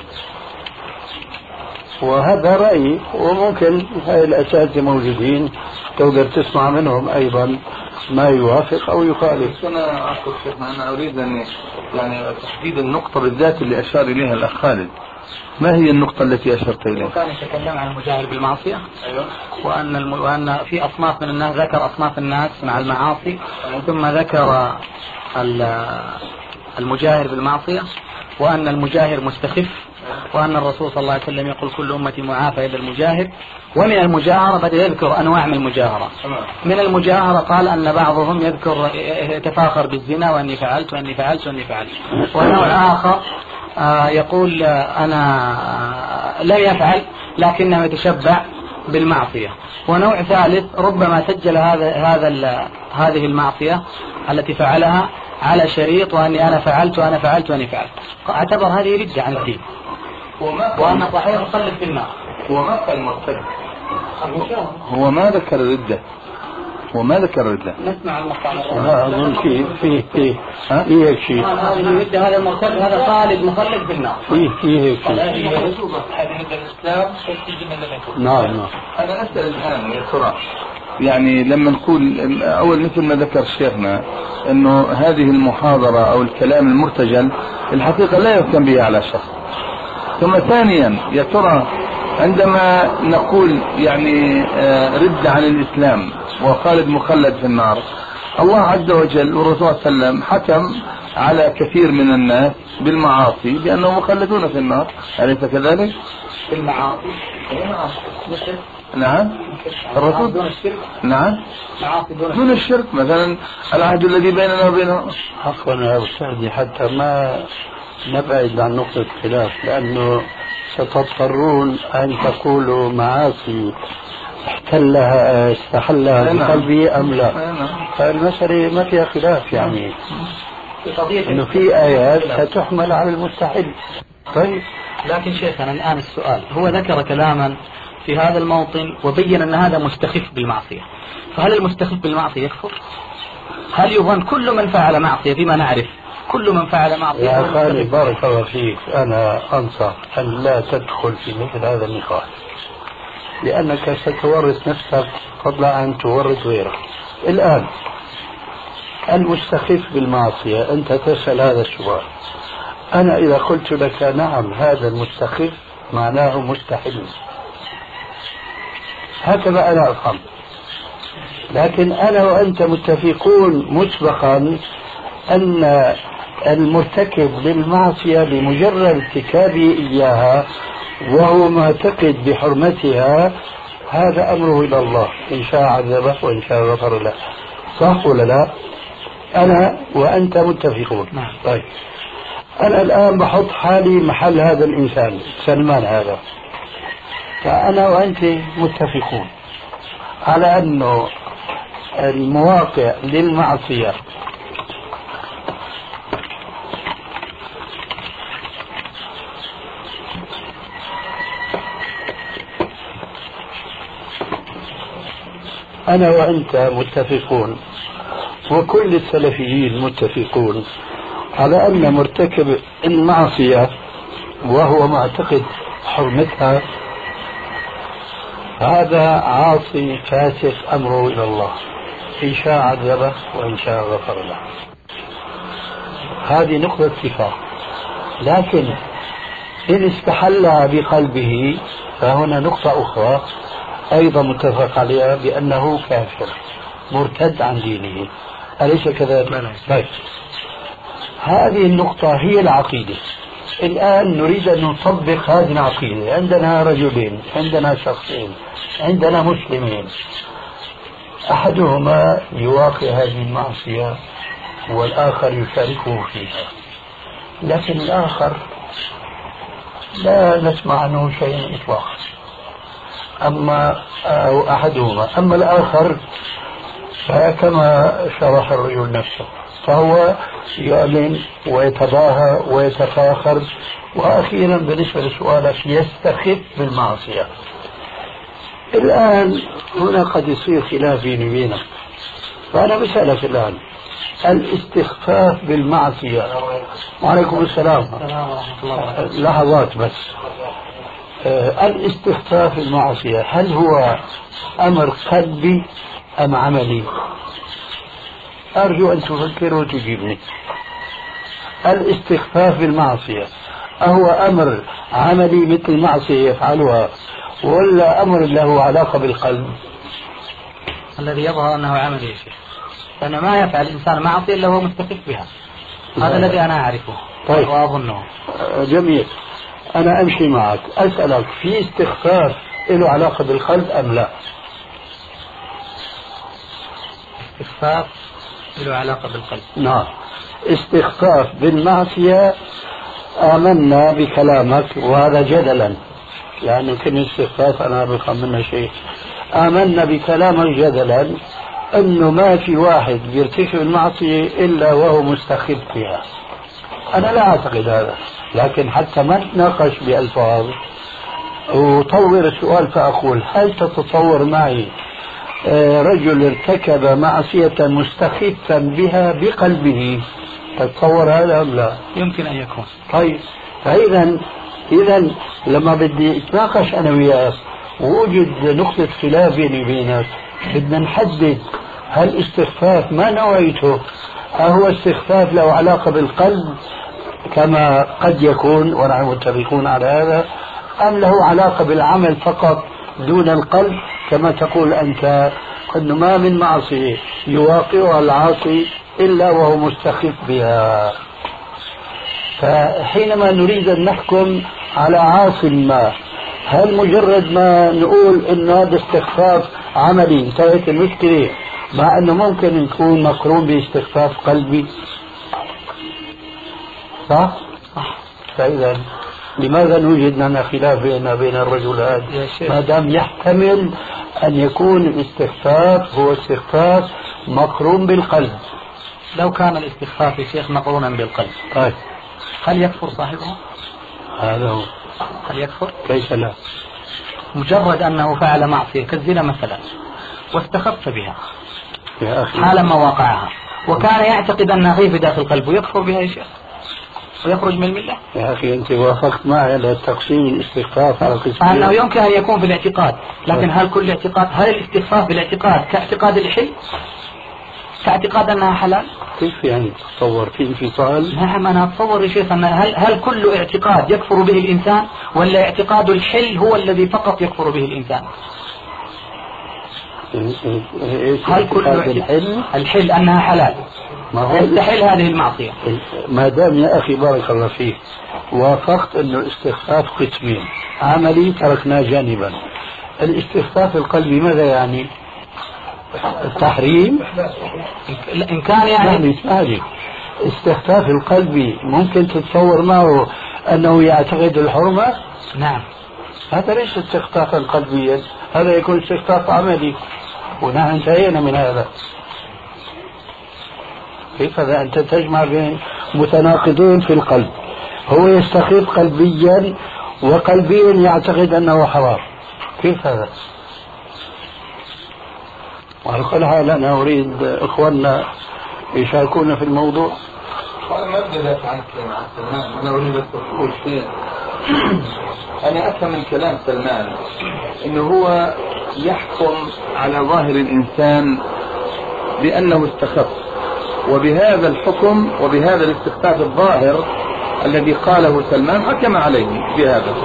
وهذا رأيي، وممكن هاي الأساتذة موجودين تقدر تسمع منهم أيضا ما يوافق أو يخالف. أنا أقول شيخنا أنا أريد أن يعني تحديد النقطة بالذات اللي أشار إليها الأخ خالد. ما هي النقطة التي أشرت إليها؟ كان يتكلم عن المجاهر بالمعصية. أيوة. وأن الم... وأن في أصناف من الناس، ذكر أصناف الناس مع المعاصي، ثم ذكر المجاهر بالمعصية، وأن المجاهر مستخف، وأن الرسول صلى الله عليه وسلم يقول كل أمتي معافى إلا المجاهر. ومن المجاهرة بدأ يذكر أنواع من المجاهرة. من المجاهرة قال أن بعضهم يذكر يتفاخر بالزنا وأني فعلت وأني فعلت وأني فعلت. ونوع آخر يقول أنا لم يفعل لكنه يتشبع بالمعصية. ونوع ثالث ربما سجل هذا هذا هذه المعصية التي فعلها على شريط وأني أنا فعلت وأنا فعلت وأني فعلت، اعتبر هذه ردة عن الدين، وأن صحيح يصلي في النار. وما قال مرتد، هو ما ذكر ردة، هو ما ذكر ردة. نسمع المقام. لا أظن فيه فيه فيه فيه هيك شيء. هذه ردة، هذا المرتد، هذا خالد مخلد في النار. فيه فيه هيك شيء. هذه ردة الإسلام. نعم نعم. أنا أسأل الآن يا ترى يعني لما نقول أول مثل ما ذكر شيخنا أنه هذه المحاضرة أو الكلام المرتجل الحقيقة لا يهتم به على شخص. ثم ثانيا يا ترى عندما نقول يعني رد عن الإسلام وخالد مخلد في النار، الله عز وجل والرسول صلى الله عليه وسلم حكم على كثير من الناس بالمعاصي بأنهم مخلدون في النار، أليس كذلك؟ بالمعاصي. نعم. الرسول دون الشرك. نعم. معاصي دون الشرك، مثلا العهد الذي بيننا وبينهم. حقا يا أستاذي حتى ما نبعد عن نقطة الخلاف، لأنه ستضطرون أن تقولوا معاصي احتلها استحلها بقلبي أم لا. فالمسألة ما فيها خلاف، يعني إنه في آيات ستحمل على المستحيل. طيب لكن شيخنا الآن السؤال، هو ذكر كلاما في هذا الموطن وبين أن هذا مستخف بالمعصية، فهل المستخف بالمعصية يكفر؟ هل يظن كل من فعل معصية بما نعرف كل من فعل معصية؟ يا خالد بارك الله فيك، أنا أنصح أن لا تدخل في مثل هذا النقاش، لأنك ستورط نفسك قبل أن تورط غيرك. الآن المستخف بالمعصية أنت تسأل هذا السؤال، أنا إذا قلت لك نعم هذا المستخف معناه مستحل، هكذا أنا أفهم. لكن أنا وأنت متفقون مسبقا أن المرتكب للمعصية بمجرد ارتكابه إياها وهو معتقد بحرمتها هذا أمره إلى الله، إن شاء عذبه وإن شاء غفر له. صح ولا لا؟ أنا وأنت متفقون. طيب أنا الآن بحط حالي محل هذا الإنسان سلمان هذا، فأنا وأنت متفقون على أنه المواقع للمعصية أنا وأنت متفقون وكل السلفيين متفقون على أن مرتكب المعصية وهو معتقد حرمتها هذا عاصي فاسق أمره إلى الله، إن شاء عذبه وإن شاء غفر له. هذه نقطة اتفاق. لكن إن استحلها بقلبه فهنا نقطة أخرى أيضا متفق عليها بأنه كافر مرتد عن دينه، أليس كذلك؟ طيب هذه النقطة هي العقيدة. الآن نريد أن نطبق هذه العقيدة. عندنا رجلين، عندنا شخصين، عندنا مسلمين، أحدهما يواقع هذه المعصية والآخر يشاركه فيها، لكن الآخر لا نسمع عنه شيء إطلاقا. أما أو أحدهما، أما الآخر فكما شرح الرجل نفسه فهو يعلن ويتباهى ويتفاخر، وأخيرا بالنسبة لسؤالك يستخف بالمعصية. الآن هنا قد يصير خلاف بيني وبينك، فأنا بسألك الآن الاستخفاف بالمعصية. وعليكم السلام. لحظات بس. آه الاستخفاف بالمعصية هل هو أمر قلبي أم عملي؟ أرجو أن تفكر وتجيبني. الاستخفاف بالمعصية أهو أمر عملي مثل المعصية يفعلها ولا أمر له علاقة بالقلب؟ الذي يظهر أنه عملي يا شيخ، لأنه ما يفعل الإنسان معصية إلا هو مستخف بها. هذا الذي أنا أعرفه. طيب وأظنه. جميل. أنا أمشي معك أسألك في استخفاف له علاقة بالقلب أم لا؟ استخفاف له علاقة بالقلب. نعم. استخفاف بالمعصية آمنا بكلامك وهذا جدلا، لأنه كلمة استخفاف أنا بفهم منها شيء. آمنا بكلامك جدلا أنه ما في واحد بيرتكب المعصية إلا وهو مستخف فيها. أنا لا أعتقد هذا، لكن حتى ما نتناقش بألفاظ وطور السؤال فأقول هل تتصور معي رجل ارتكب معصية مستخفا بها بقلبه؟ تتصور هذا أم لا؟ يمكن أن يكون. طيب فإذا إذا لما بدي اتناقش أنا وياك ووجد نقطة خلاف بيني وبينك بدنا نحدد هل استخفاف ما نوعيته أهو استخفاف له علاقة بالقلب كما قد يكون ونحن متفقون على هذا، أم له علاقة بالعمل فقط دون القلب كما تقول أنت أنه ما من معصية يواقعها العاصي إلا وهو مستخف بها. فحينما نريد أن نحكم على عاص ما، هل مجرد ما نقول أن هذا استخفاف عملي انتهت المشكلة، مع أنه ممكن يكون مقرون باستخفاف قلبي؟ صح؟ فإذا لماذا نوجد لنا خلاف بيننا بين الرجلان ما دام يحتمل أن يكون الاستخفاف هو استخفاف مقرون بالقلب؟ لو كان الاستخفاف يا شيخ مقرونا بالقلب طيب هل يكفر صاحبه؟ هذا هو. هل يكفر؟ كيف لا؟ مجرد أنه فعل معصية كالزنا مثلا واستخف بها يا أخي حالا ما وقعها وكان يعتقد أنها غيب داخل قلبه، يكفر بها يا شيخ ويخرج من الملة؟ يا أخي أنت وافقت معي على تقسيم الاستخفاف على قسمين. أنه يمكن أن يكون في الاعتقاد، لكن هل كل اعتقاد، هل الاستخفاف بالاعتقاد كاعتقاد الحل؟ كاعتقاد أنها حلال. كيف يعني تتصور في انفصال؟ نعم أنا أتصور يا شيخ أن هل, هل كل اعتقاد يكفر به الإنسان ولا اعتقاد الحل هو الذي فقط يكفر به الإنسان؟ هل كل الحل؟ الحل أنها حلال يستحل هذه المعصية. ما دام يا أخي بارك الله فيك وافقت أنه الاستخفاف قسمين، عملي تركناه جانبا. الاستخفاف القلبي ماذا يعني؟ التحريم. إن كان يعني يعني استخفاف القلبي ممكن تتصور معه أنه يعتقد الحرمة؟ نعم. هذا ليس استخفافا قلبيا، هذا يكون استخفاف عملي، ونحن انتهينا من هذا. كيف هذا؟ أنت تجمع بين متناقضين في القلب، هو يستخف قلبيا وقلبيا يعتقد أنه حرام. كيف هذا؟ وعلى كل حال أنا أريد إخواننا يشاركونا في الموضوع. أنا ما بدي أدافع عن سلمان، أنا أريد أن أقول شيء. أنا أفهم من كلام سلمان إنه هو يحكم على ظاهر الإنسان بأنه استخف، وبهذا الحكم وبهذا الاستخفاف الظاهر الذي قاله سلمان حكم عليه بهذا.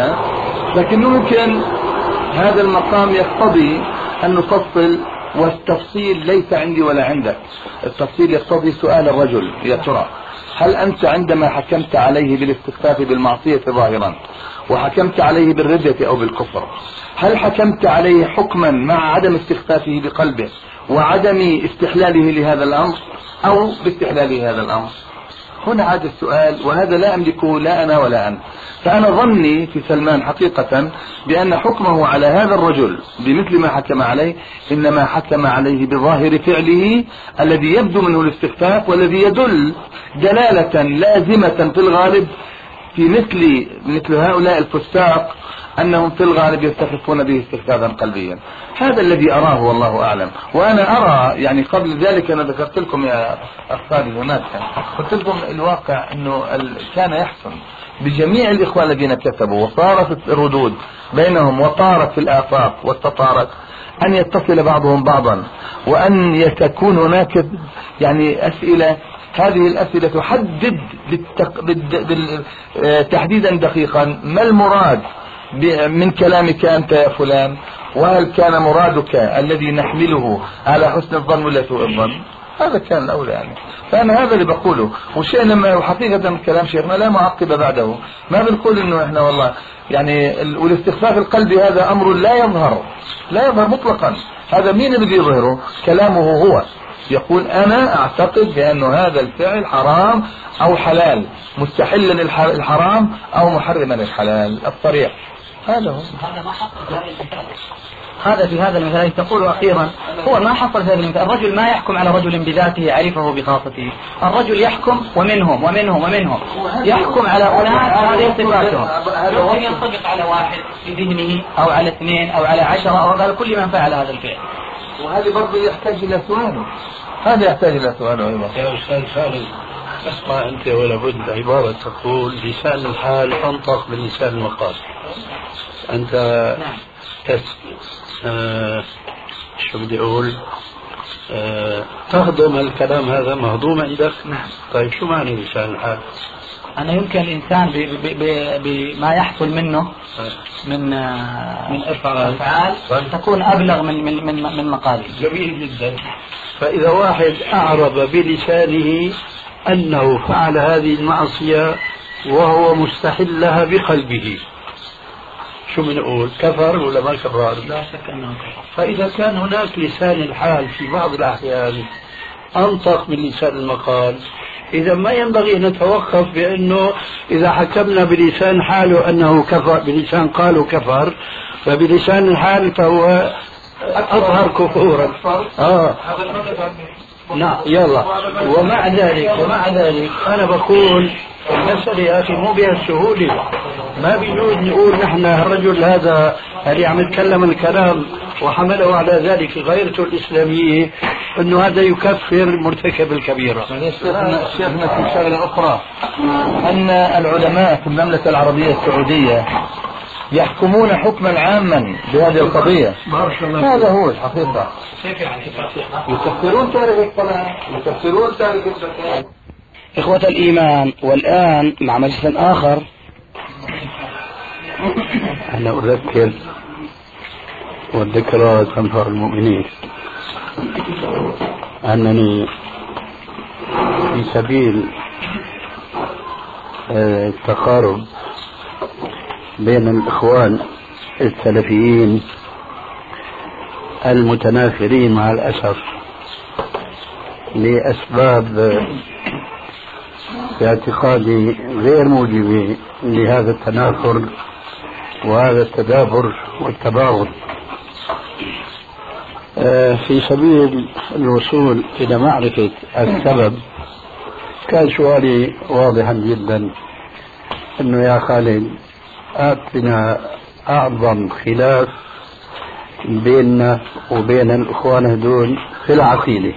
لكن ممكن هذا المقام يقتضي أن نفصل، والتفصيل ليس عندي ولا عندك. التفصيل يقتضي سؤال الرجل: يا ترى هل أنت عندما حكمت عليه بالاستخفاف بالمعصية ظاهرا وحكمت عليه بالردة أو بالكفر، هل حكمت عليه حكما مع عدم استخفافه بقلبه وعدم استحلاله لهذا الأمر أو باستحلاله هذا الأمر؟ هنا عاد السؤال، وهذا لا أملكه لا أنا ولا أنت. فأنا ظني في سلمان حقيقة بأن حكمه على هذا الرجل بمثل ما حكم عليه إنما حكم عليه بظاهر فعله الذي يبدو منه الاستخفاف، والذي يدل دلالة لازمة في الغالب في مثل مثل هؤلاء الفساق أنهم في الغالب يستخفون به استخفافا قلبيا. هذا الذي أراه والله أعلم. وأنا أرى يعني قبل ذلك أنا ذكرت لكم يا أخواني هناك، قلت لكم الواقع أنه كان يحسن بجميع الإخوة الذين كتبوا وصارت الردود بينهم وطارت في الآفاق واستطارت أن يتصل بعضهم بعضا، وأن تكون هناك يعني أسئلة، هذه الأسئلة تحدد بالتق... بال... تحديدا دقيقا ما المراد من كلامك أنت يا فلان، وهل كان مرادك الذي نحمله على حسن الظن ولا سوء الظن؟ هذا كان الأولى يعني. فأنا هذا اللي بقوله، وشيء لما حقيقة كلام شيخنا لا معقب بعده. ما بنقول إنه إحنا والله يعني والاستخفاف القلبي هذا أمر لا يظهر لا يظهر مطلقا. هذا مين اللي يظهره؟ كلامه هو يقول أنا أعتقد بأن هذا الفعل حرام أو حلال، مستحلا الحرام أو محرما الحلال الصريح. هذا هو. هذا ما حصل هذا في هذا المثال تقول أخيرا هو ما حصل في هذا المثال. الرجل ما يحكم على رجل بذاته عرفه بخاصته، الرجل يحكم ومنهم ومنهم ومنهم يحكم على أناس هذه صفاتهم، ممكن ينطبق على واحد في ذهنه أو على اثنين أو على عشرة أو على كل من فعل هذا الفعل. وهذا برضه يحتاج إلى سؤال، هذا يحتاج إلى سؤال أيضا. يا أستاذ خالد اسمع أنت ولا بد عبارة تقول لسان الحال أنطق من لسان المقال. أنت نعم. تس آه شو بدي أقول آه تهضم الكلام هذا مهضوم عندك؟ نعم. طيب شو معنى لسان الحال؟ أنا يمكن الإنسان بما يحصل منه من من أفعال, أفعال تكون أبلغ من من من, من مقاله. جميل جدا. فإذا واحد أعرب بلسانه أنه فعل هذه المعصية وهو مستحل لها بقلبه، شو بنقول؟ كفر ولا ما كفر؟ لا شك أنه كفر. فإذا كان هناك لسان الحال في بعض الأحيان أنطق من لسان المقال، إذا ما ينبغي أن نتوقف بأنه إذا حكمنا بلسان حاله أنه كفر بلسان قاله كفر، فبلسان الحال فهو أظهر كفورا. آه. نعم يلا. ومع ذلك ومع ذلك أنا بقول المسألة يا أخي مو بهالسهولة. ما بيجوز نقول نحن الرجل هذا اللي عم يتكلم الكلام وحمله على ذلك غيرته الإسلامية أنه هذا يكفر مرتكب الكبيرة. شيخنا شيخنا في شغلة أخرى، أن العلماء في المملكة العربية السعودية يحكمون حكما عاما بهذه القضية. هذا هو الحقيقة. يكفرون تارك الصلاة، يكفرون تارك الزكاة. إخوة الإيمان، والآن مع مجلس آخر. أنا أذكر والذكرى تنفع المؤمنين أنني في سبيل التقارب بين الإخوان السلفيين المتنافرين مع الأسف لأسباب في اعتقادي غير موجبة لهذا التنافر وهذا التدابر والتباغض، في سبيل الوصول إلى معرفة السبب كان سؤالي واضحا جدا، أنه يا خالد أعطنا أعظم خلاف بيننا وبين الإخوان هذول في العقيدة.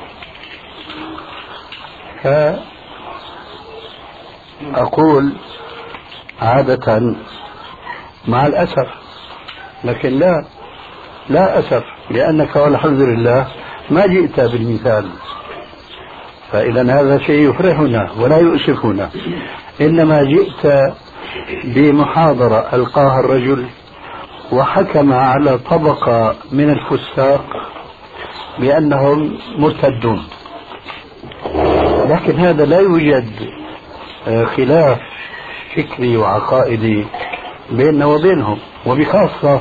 فأقول عادة مع الأسف، لكن لا لا أسف، لأنك والحمد لله ما جئت بالمثال، فإذا هذا شيء يفرحنا ولا يؤسفنا، إنما جئت بمحاضرة ألقاها الرجل وحكم على طبقة من الفساق بأنهم مرتدون، لكن هذا لا يوجد خلاف فكري وعقائدي بيننا وبينهم، وبخاصة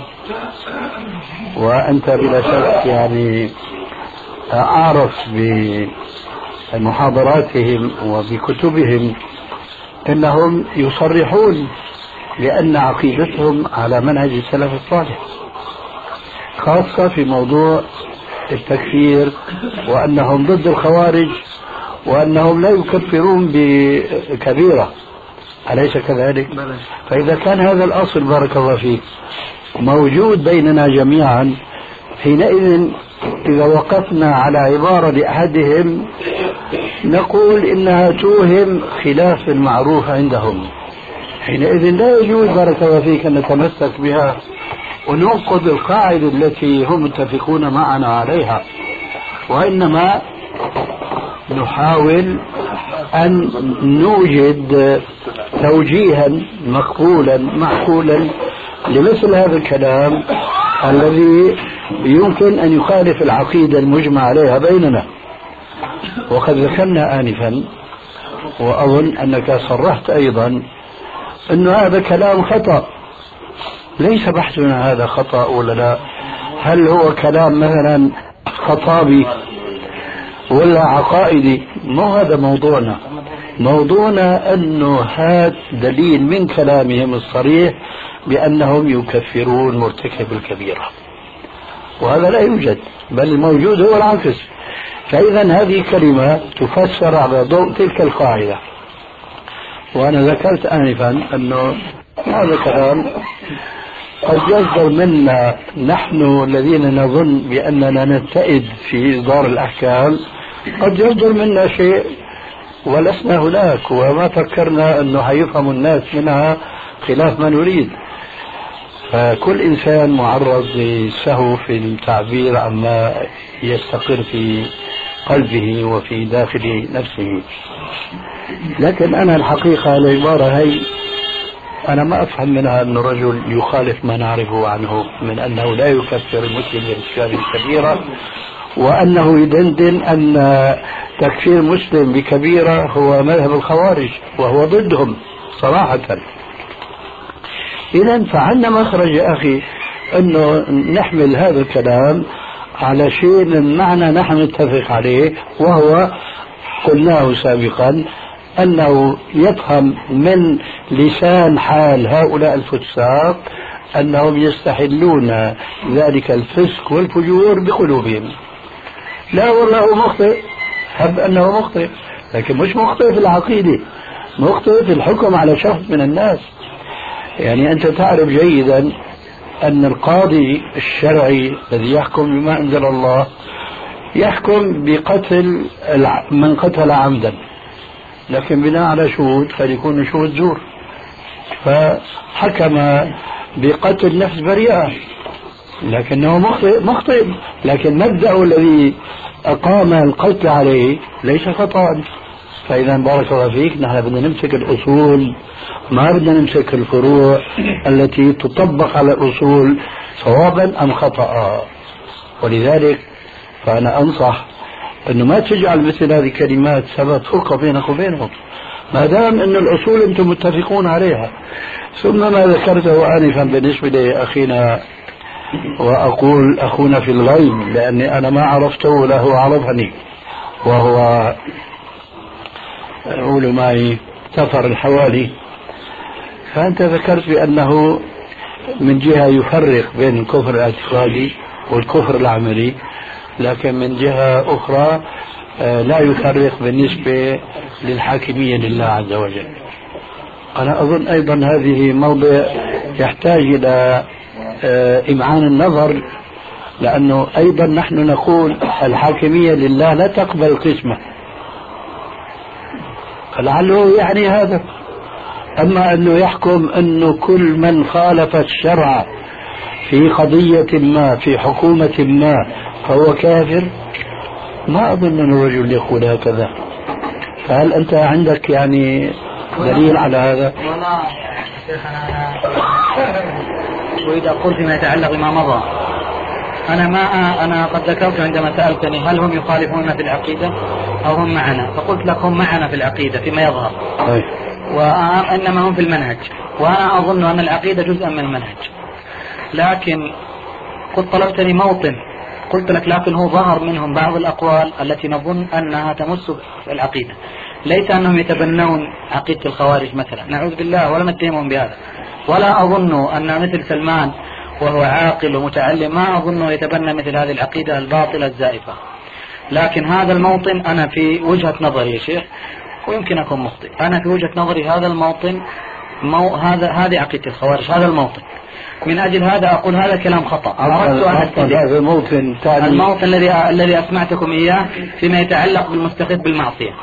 وأنت بلا شك يعني أعرف بمحاضراتهم وبكتبهم أنهم يصرحون بأن عقيدتهم على منهج السلف الصالح، خاصة في موضوع التكفير، وأنهم ضد الخوارج، وأنهم لا يكفرون بكبيرة، أليس كذلك؟ فإذا كان هذا الأصل بارك الله فيك موجود بيننا جميعا، حينئذ إذا وقفنا على عبارة لأحدهم نقول إنها توهم خلاف المعروف عندهم، حينئذ لا يجوز بارك الله فيك أن نتمسك بها وننقض القاعدة التي هم متفقون معنا عليها، وإنما نحاول أن نوجد توجيها مقبولا معقولا لمثل هذا الكلام الذي يمكن أن يخالف العقيدة المجمع عليها بيننا. وقد ذكرنا آنفا وأظن أنك صرحت أيضا أن هذا كلام خطأ، ليس بحثنا هذا خطأ ولا لا، هل هو كلام مثلا خطابي ولا عقائدي؟ مو هذا موضوعنا، موضوعنا أنه هذا دليل من كلامهم الصريح بأنهم يكفرون مرتكب الكبيرة، وهذا لا يوجد، بل الموجود هو العكس. فإذا هذه كلمة تفسر على ضوء تلك القاعدة. وأنا ذكرت آنفا أنه هذا كلام قد يصدر منا نحن الذين نظن بأننا نتئد في إصدار الأحكام، قد يصدر منا شيء ولسنا هناك وما فكرنا أنه حيفهم الناس منها خلاف ما نريد. فكل إنسان معرض للسهو في التعبير عما يستقر في قلبه وفي داخل نفسه. لكن أنا الحقيقة العبارة هي أنا ما أفهم منها أن الرجل يخالف ما نعرفه عنه من أنه لا يكفر المسلم بارتكاب الكبيرة، وأنه يدندن أن تكفير المسلم بكبيرة هو مذهب الخوارج وهو ضدهم صراحة. إذن فعنا مخرج يا أخي أنه نحمل هذا الكلام على شيء من معنى نحن نتفق عليه، وهو قلناه سابقا أنه يفهم من لسان حال هؤلاء الفساق أنهم يستحلون ذلك الفسق والفجور بقلوبهم. لا والله مخطئ، هب أنه مخطئ، لكن مش مخطئ في العقيدة، مخطئ في الحكم على شخص من الناس. يعني أنت تعرف جيدا أن القاضي الشرعي الذي يحكم بما أنزل الله يحكم بقتل من قتل عمدا، لكن بناء على شهود قد يكون شهود زور، فحكم بقتل نفس بريئة، لكنه مخطئ مخطئ لكن مبدأه الذي أقام القتل عليه ليس خطأ. فإذا بارك الله فيك، نحن بدنا نمسك الأصول، ما بدنا نمسك الفروع التي تطبق على الأصول صوابا أم خطأ. ولذلك فأنا أنصح أنه ما تجعل مثل هذه الكلمات سبب فرقة بينك وبينهم، ما دام أن الأصول أنتم متفقون عليها. ثم ما ذكرته آنفا بالنسبة لأخينا، وأقول أخونا في الغيب لأني أنا ما عرفته ولا هو عرفني، وهو أقول معي سفر الحوالي. فأنت ذكرت بأنه من جهة يفرق بين الكفر الاعتقادي والكفر العملي، لكن من جهة أخرى لا يفرق بالنسبة للحاكمية لله عز وجل. أنا أظن أيضا هذه موضع يحتاج إلى إمعان النظر، لأنه أيضا نحن نقول الحاكمية لله لا تقبل القسمة، فلعله يعني هذا. أما أنه يحكم أنه كل من خالف الشرع في قضية ما في حكومة ما فهو كافر، ما أظن أن الرجل يقول هكذا. فهل أنت عندك يعني دليل على هذا؟ والله شيخنا أنا أريد أقول فيما يتعلق بما مضى. أنا ما أنا قد ذكرت عندما سألتني هل هم يخالفون في العقيدة أو هم معنا، فقلت لك هم معنا في العقيدة فيما يظهر، وإنما هم في المنهج، وأنا أظن أن العقيدة جزءا من المنهج. لكن قد طلبتني موطن، قلت لك لكن هو ظهر منهم بعض الأقوال التي نظن أنها تمس العقيدة، ليس أنهم يتبنون عقيدة الخوارج مثلا، نعوذ بالله ولا نتهمهم بهذا، ولا أظن أن مثل سلمان وهو عاقل ومتعلم ما أظنه يتبنى مثل هذه العقيدة الباطلة الزائفة. لكن هذا الموطن أنا في وجهة نظري يا شيخ، ويمكن أكون مخطئ، أنا في وجهة نظري هذا الموطن مو هذا هذه عقيدة الخوارج، هذا الموطن. من أجل هذا أقول هذا كلام خطأ. أردت أن أستدل هذا الموطن تعني الموطن الذي الذي أسمعتكم إياه فيما يتعلق بالمستخف بالمعصية.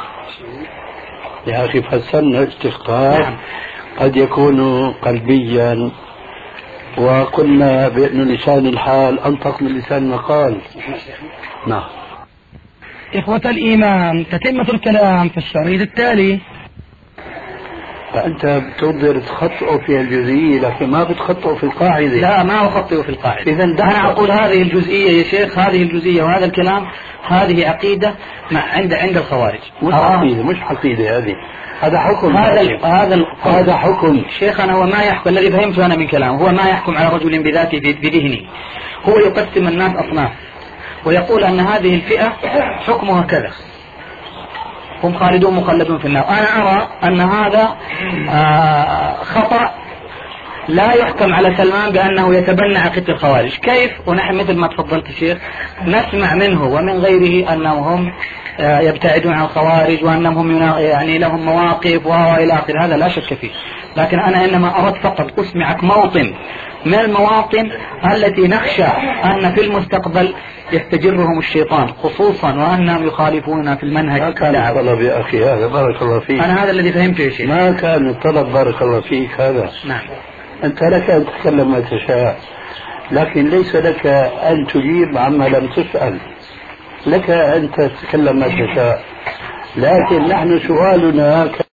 يا أخي فسرنا الاستخفاف نعم. قد يكون قلبيا، وقلنا بأن لسان الحال أنطق من لسان المقال. نعم. إخوة الإيمان، تتمة الكلام في الشريط التالي. فأنت بتقدر تخطئه في الجزئية لكن ما بتخطئه في القاعدة. لا ما أخطئه في القاعدة. إذا أنا أقول هذه الجزئية يا شيخ، هذه الجزئية وهذا الكلام هذه عقيدة مع عند عند الخوارج. مش عقيدة مش عقيدة هذه، هذا حكم. هذا هذا هذا حكم شيخنا، هو ما يحكم. الذي فهمته أنا من كلامه هو ما يحكم على رجل بذاته بذهنه، هو يقسم الناس أصناف ويقول أن هذه الفئة حكمها كذا، هم خالدون مخلدون في النار. أنا أرى أن هذا آه خطأ، لا يحكم على سلمان بأنه يتبنى عقيدة الخوارج. كيف؟ ونحن مثل ما تفضلت الشيخ نسمع منه ومن غيره أنهم هم آه يبتعدون عن الخوارج، وأنهم هم يعني لهم مواقف وإلى آخر، هذا لا شك فيه. لكن أنا إنما أردت فقط أسمعك موطن من المواطن التي نخشى أن في المستقبل يستجرهم الشيطان، خصوصا وأنهم يخالفون في المنهج. ما كان الطلب يا أخي هذا، بارك الله فيك. أنا هذا الذي فهمته يا شيخ. ما كان الطلب بارك الله فيك هذا. نعم. أنت لك أن تتكلم ما تشاء، لكن ليس لك أن تجيب عما لم تسأل. لك أن تتكلم ما تشاء، لكن نحن سؤالنا